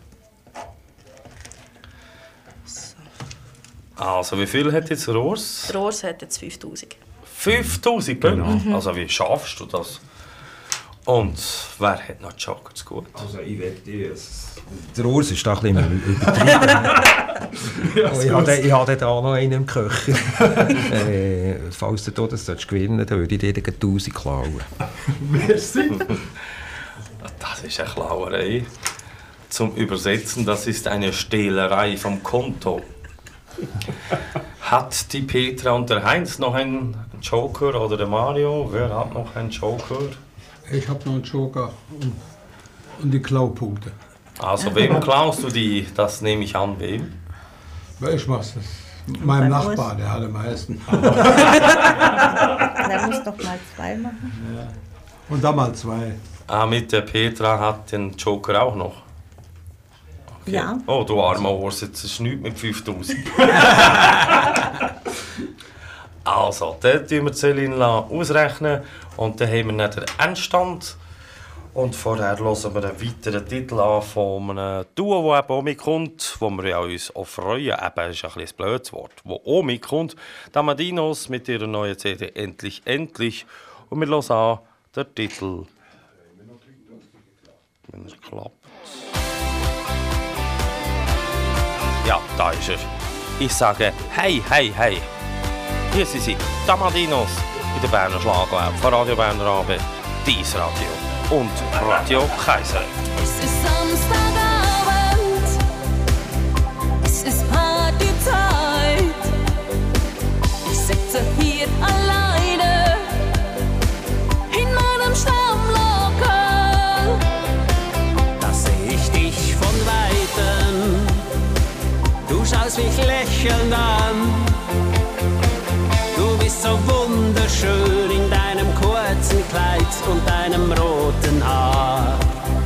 So. Also, wie viel hat jetzt der Urs? Der Urs hat jetzt fünftausend. fünftausend Punkte? Genau. Also, wie schaffst du das? Und wer hat noch Joker zu gut? Also ich wette, der Urs ist da ein bisschen übertrieben. oh, ich habe ich habe da noch einen im Köcher. äh, falls du das gewinnen solltest, dann würde ich dir tausend klauen. Merci. Das ist eine Klauerei. Zum Übersetzen, das ist eine Stehlerei vom Konto. Hat die Petra und der Heinz noch einen Joker oder der Mario? Wer hat noch einen Joker? Ich habe noch einen Joker und, und die Klaupunkte. Also wem klaust du die? Das nehme ich an, wem? Ich mach's das. Meinem Nachbar, der hat am meisten. Der muss doch mal zwei machen. Ja. Und dann mal zwei. Ah, mit der Petra hat den Joker auch noch. Okay. Ja. Oh, du armer Urs, jetzt ist nichts mit fünftausend. Also, dann tun wir Celine ausrechnen und dann haben wir dann den Endstand. Und vorher hören wir einen weiteren Titel an von einem Duo, das eben auch mitkommt, wo wir ja uns auch freuen. Eben, das ist ein bisschen ein blödes Wort. Wo auch mitkommt. Damadinos mit ihrer neuen C D «Endlich, endlich». Und wir hören an den Titel. Wenn es klappt. Ja, da ist er. Ich sage hey, hey, hey. Hier sind sie, Damadinos, in der Berner Schlagerwelt von Radio Berner A B, Dies Radio und Radio Kaiser. Es ist Samstagabend, es ist Partyzeit. Ich sitze hier alleine in meinem Stammlokal. Da seh ich dich von Weitem, du schaust mich lächelnd an. Du bist so wunderschön in deinem kurzen Kleid und deinem roten Haar.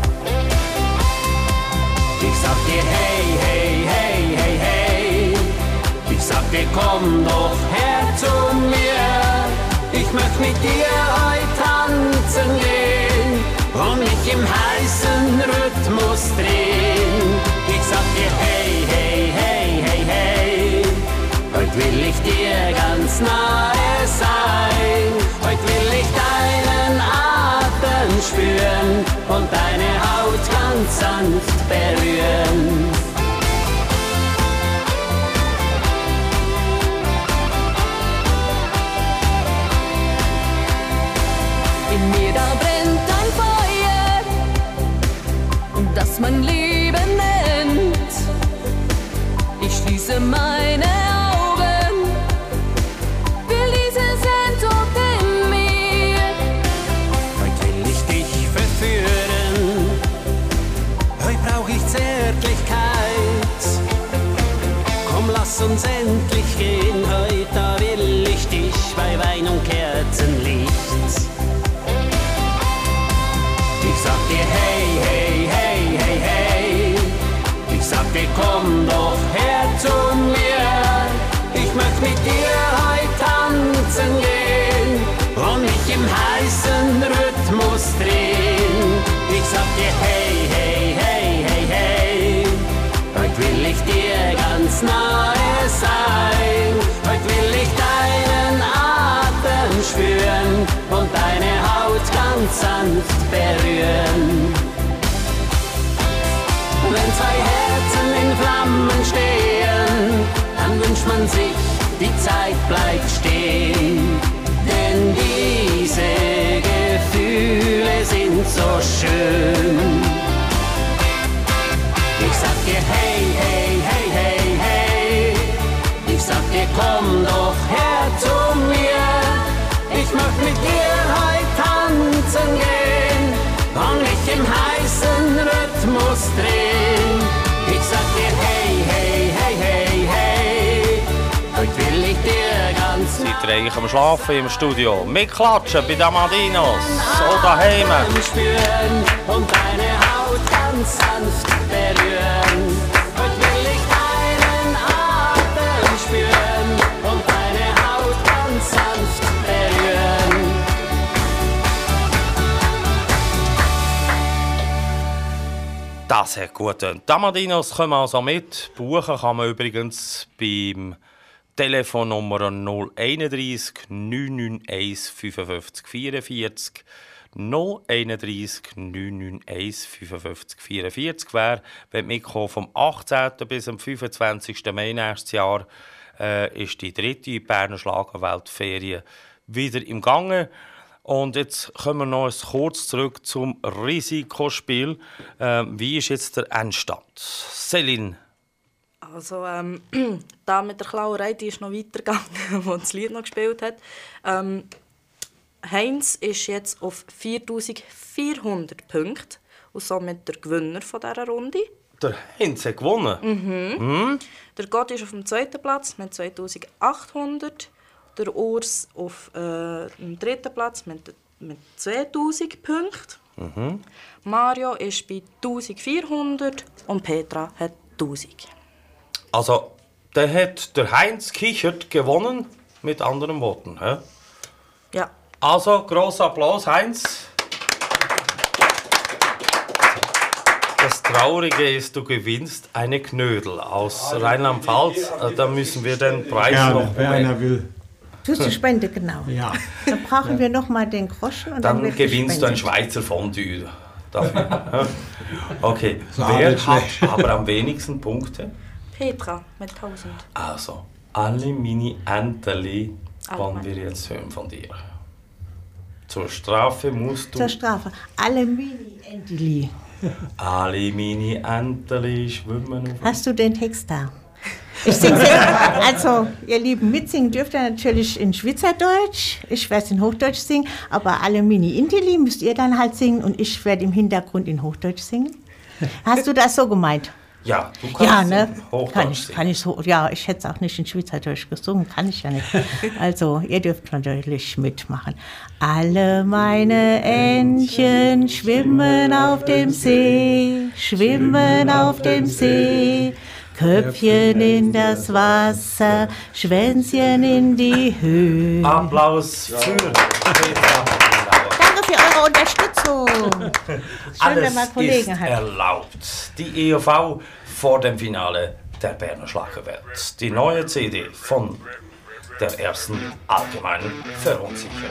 Ich sag dir hey, hey, hey, hey, hey. Ich sag dir komm doch her zu mir. Ich möcht mit dir heute tanzen gehen und mich im heißen Rhythmus drehen. Ich sag dir hey, hey, hey, hey, hey. Heute will ich dir ganz nahe sein. Heute will ich deinen Atem spüren und deine Haut ganz sanft berühren. In mir da brennt ein Feuer, das man Liebe nennt. Ich schließe meine Augen, will diese Sehnsucht in mir. Heute will ich dich verführen, heute brauch ich Zärtlichkeit. Komm, lass uns endlich gehen, heute da will ich dich bei Wein und Kerzenlicht. Ich sag dir hey, hey, hey, hey, hey. Ich sag dir komm doch her zu mir. Ich möcht mit dir heute tanzen gehen und mich im heißen Rhythmus drehen. Ich sag dir hey, hey, hey, hey, hey. Heute will ich dir ganz nahe sein. Heute will ich deinen Atem spüren und deine Haut ganz sanft berühren. Wenn zwei Herzen in Flammen stehen, dann wünscht man sich, die Zeit bleibt stehen. Denn diese Gefühle sind so schön. Ich sag dir hey, hey, hey, hey, hey. Ich sag dir komm doch her zu mir. Ich möcht mit dir heute tanzen gehen und mich im heißen Rhythmus drehen. Ich sag dir hey, hey, hey, hey, hey. Heute will ich dir ganz Seid ihr eigentlich am Schlafen im Studio? Mitklatschen bei Damadinos. So daheim. spüren und deine Haut ganz sanft berühren. Heute will ich deinen Atem spüren und deine Haut ganz sanft berühren. Das hat gut getan. Damadinos kommen also mit. Buchen kann man übrigens beim Telefonnummer null drei eins neun neun eins fünf fünf vier vier. null eins eins neun neun eins fünf fünf vier vier wäre, wenn Mikro vom achtzehnten bis am fünfundzwanzigsten Mai nächstes Jahr äh, ist die dritte Berner Schlagerweltferie wieder im Gange. Und jetzt kommen wir noch kurz zurück zum Risikospiel. Ähm, wie ist jetzt der Endstand? Céline? Also ähm, da mit der Klauerei, die ist noch weitergegangen, wo das Lied noch gespielt hat. Ähm, Heinz ist jetzt auf viertausendvierhundert Punkte und somit der Gewinner von dieser Runde. Der Heinz hat gewonnen? Mhm. Mhm. Der Gott ist auf dem zweiten Platz mit zweitausendachthundert. Der Urs auf äh, dem dritten Platz mit, mit zweitausend Punkten. Mhm. Mario ist bei eintausendvierhundert und Petra hat tausend. Also, der hat der Heinz Kichert gewonnen, mit anderen Worten. He? Ja. Also, grosser Applaus, Heinz. Das Traurige ist, du gewinnst eine Knödel aus Rheinland-Pfalz. Da müssen wir den Preis Gerne, noch... wer einer will. Tust du Spende, genau. Ja. Dann brauchen ja. wir noch mal den Groschen und dann, Dann wird gewinnst du ein gespendet. Schweizer Fondue dafür. Okay, So, wer nicht hat schlecht. aber am wenigsten Punkte? Petra mit tausend. Also, alle Mini-Enteli Alle wollen wir jetzt hören von dir. Zur Strafe musst du... Zur Strafe. Alle Mini-Entili. Alle Mini-Enteli schwimmen auf... Hast du den Text da? Ich singe jetzt, also ihr Lieben, mitsingen dürft ihr natürlich in Schweizerdeutsch. Ich werde es in Hochdeutsch singen, aber alle Mini-Inteli müsst ihr dann halt singen und ich werde im Hintergrund in Hochdeutsch singen. Hast du das so gemeint? Ja, du kannst Ja, ne? in Hochdeutsch Kann ich, singen. kann ich so, ja, ich hätte es auch nicht in Schweizerdeutsch gesungen, kann ich ja nicht. Also, ihr dürft natürlich mitmachen. Alle meine Entchen schwimmen auf dem See, schwimmen auf dem See. Köpfchen in das Wasser, Schwänzchen in die Höhe. Applaus für Petra. Danke für eure Unterstützung. Schön, Alles wenn man Kollegen ist hat. erlaubt. Die E O V vor dem Finale der Berner Schlagerwelt. Die neue C D von der ersten allgemeinen Verunsicherung.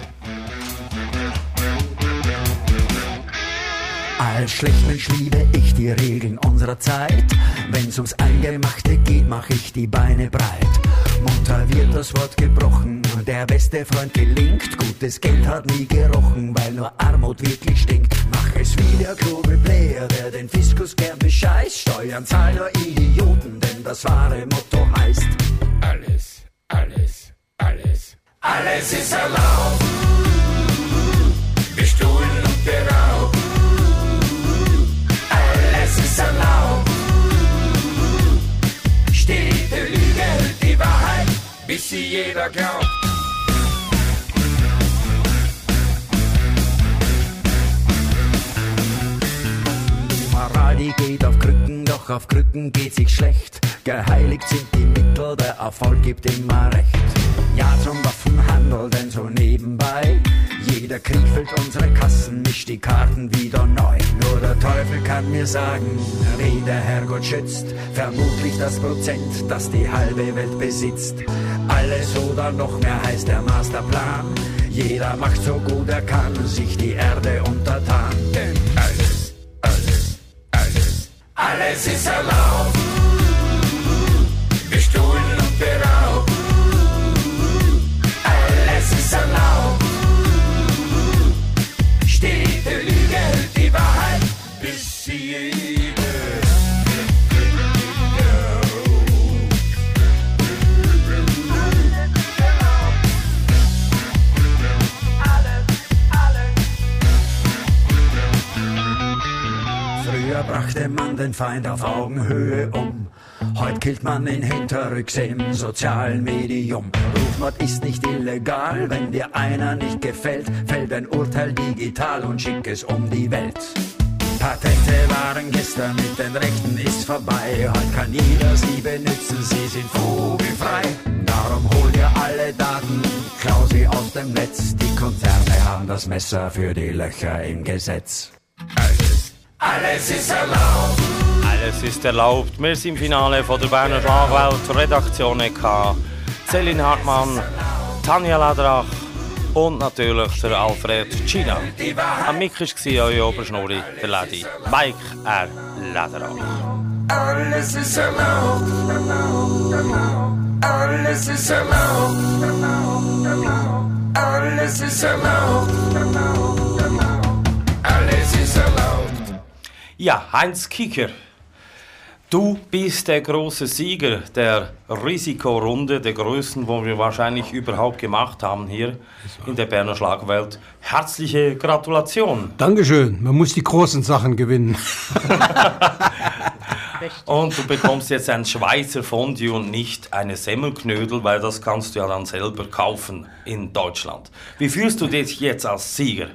Als Schlechtmensch liebe ich die Regeln unserer Zeit. Wenn's ums Eingemachte geht, mach ich die Beine breit. Munter wird das Wort gebrochen, der beste Freund gelingt. Gutes Geld hat nie gerochen, weil nur Armut wirklich stinkt. Mach es wie der kluge Player, der den Fiskus gern bescheißt. Steuern zahlen nur Idioten, denn das wahre Motto heißt: Alles, alles, alles, alles ist erlaubt. Bestohlen und beraubt. Alles ist erlaubt. Stete Lüge hält die Wahrheit, bis sie jeder glaubt. Die Moral, die geht auf Krücken, doch auf Krücken geht sich schlecht. Geheiligt sind die Mittel, der Erfolg gibt immer recht. Ja zum Waffenhandel, denn so nebenbei jeder Krieg füllt unsere Kassen, mischt die Karten wieder neu. Nur der Teufel kann mir sagen, wie der Herrgott schützt. Vermutlich das Prozent, das die halbe Welt besitzt. Alles oder noch mehr heißt der Masterplan. Jeder macht so gut er kann, sich die Erde untertan. Denn alles, alles, alles, alles ist erlaubt. Bestohlen und beraubt. Alles ist erlaubt. Stete Lüge hält die Wahrheit, bis sie jede. Früher brachte man den Feind auf Augenhöhe um. Heute killt man ihn hinterrücks im sozialen Medium. Rufmord ist nicht illegal, wenn dir einer nicht gefällt, fällt ein Urteil digital und schick es um die Welt. Patente waren gestern, mit den Rechten ist vorbei. Heute kann jeder sie benutzen, sie sind vogelfrei. Darum hol dir alle Daten, klau sie aus dem Netz. Die Konzerne haben das Messer für die Löcher im Gesetz. Alles, alles ist erlaubt. Alles ist erlaubt. Wir sind im Finale von der Berner Schlagwelt. Redaktion E K. Céline Hartmann, Tanja Ladrach, Und natürlich der Alfred Gina. Am Mic war euer Oberschnurri, der Lady Mike R. Lederach. Alles ist erlaubt. Alles ist erlaubt. Alles ist erlaubt. Alles ist erlaubt. Ja, Heinz Kicker. Du bist der große Sieger der Risikorunde, der größten, wo wir wahrscheinlich überhaupt gemacht haben hier in der Berner Schlagerwelt. Herzliche Gratulation. Dankeschön. Man muss die großen Sachen gewinnen. Und du bekommst jetzt ein Schweizer Fondue und nicht eine Semmelknödel, weil das kannst du ja dann selber kaufen in Deutschland. Wie fühlst du dich jetzt als Sieger?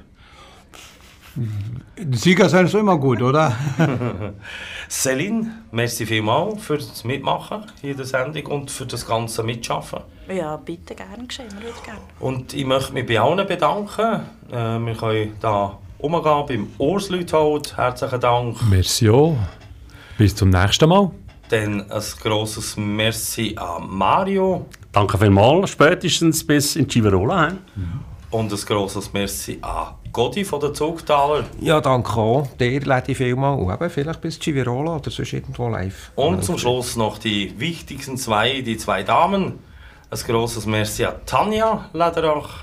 Sieger sein ist immer gut, oder? Céline, merci vielmals für das Mitmachen hier in der Sendung und für das ganze Mitschaffen. Ja, bitte, gerne geschehen, wir würden gerne. Und ich möchte mich bei allen bedanken. Äh, wir können hier umgehen beim Urs Lüthold. Herzlichen Dank. Merci auch. Bis zum nächsten Mal. Dann ein grosses Merci an Mario. Danke vielmals, spätestens bis in Civerola. Und ein grosses Merci an Godi von den Zugtaler. Ja, danke auch. Der lädt ich vielmal. Und eben vielleicht bis Civerola oder sonst irgendwo live. Und zum Schluss noch die wichtigsten zwei, die zwei Damen. Ein grosses Merci an Tanja Lederach.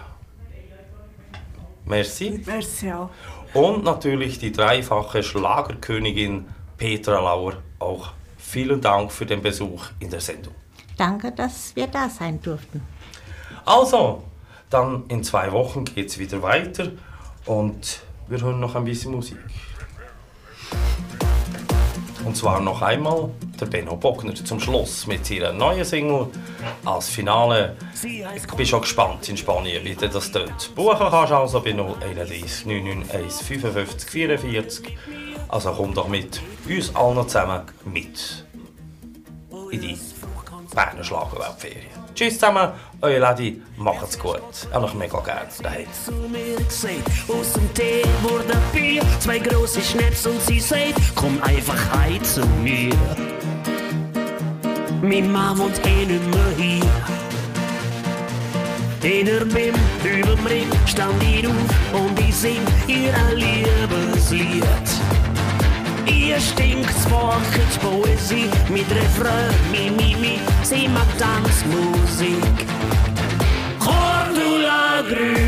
Merci. Merci auch. Und natürlich die dreifache Schlagerkönigin Petra Lauer. Auch vielen Dank für den Besuch in der Sendung. Danke, dass wir da sein durften. Also, dann in zwei Wochen geht es wieder weiter und wir hören noch ein bisschen Musik. Und zwar noch einmal der Benno Bockner zum Schluss mit ihrer neuen Single als Finale. Ich bin schon gespannt in Spanien, wie das tönt. Buchen kannst du also bei null eins eins neun neun eins fünfundfünfzig vierundvierzig. Also komm doch mit uns allen zusammen mit in die Berner Schlagerweltferien. Tschüss zusammen, euer Lady, macht's gut. Ich habe euch mega gerne daheim. Zu mir gesagt, aus dem Tee wurde Bier, zwei große Schnaps und sie sagt, komm einfach heim zu mir. Mein Mann wohnt eh nicht mehr hier. In der Bim, überm Ring, stand ich auf und ich sing ihr ein Liebeslied. Ihr stinkt's Wort, Poesie, mit Refrain, mi, mi, mi, sie mag Tanzmusik. Cordula Grün.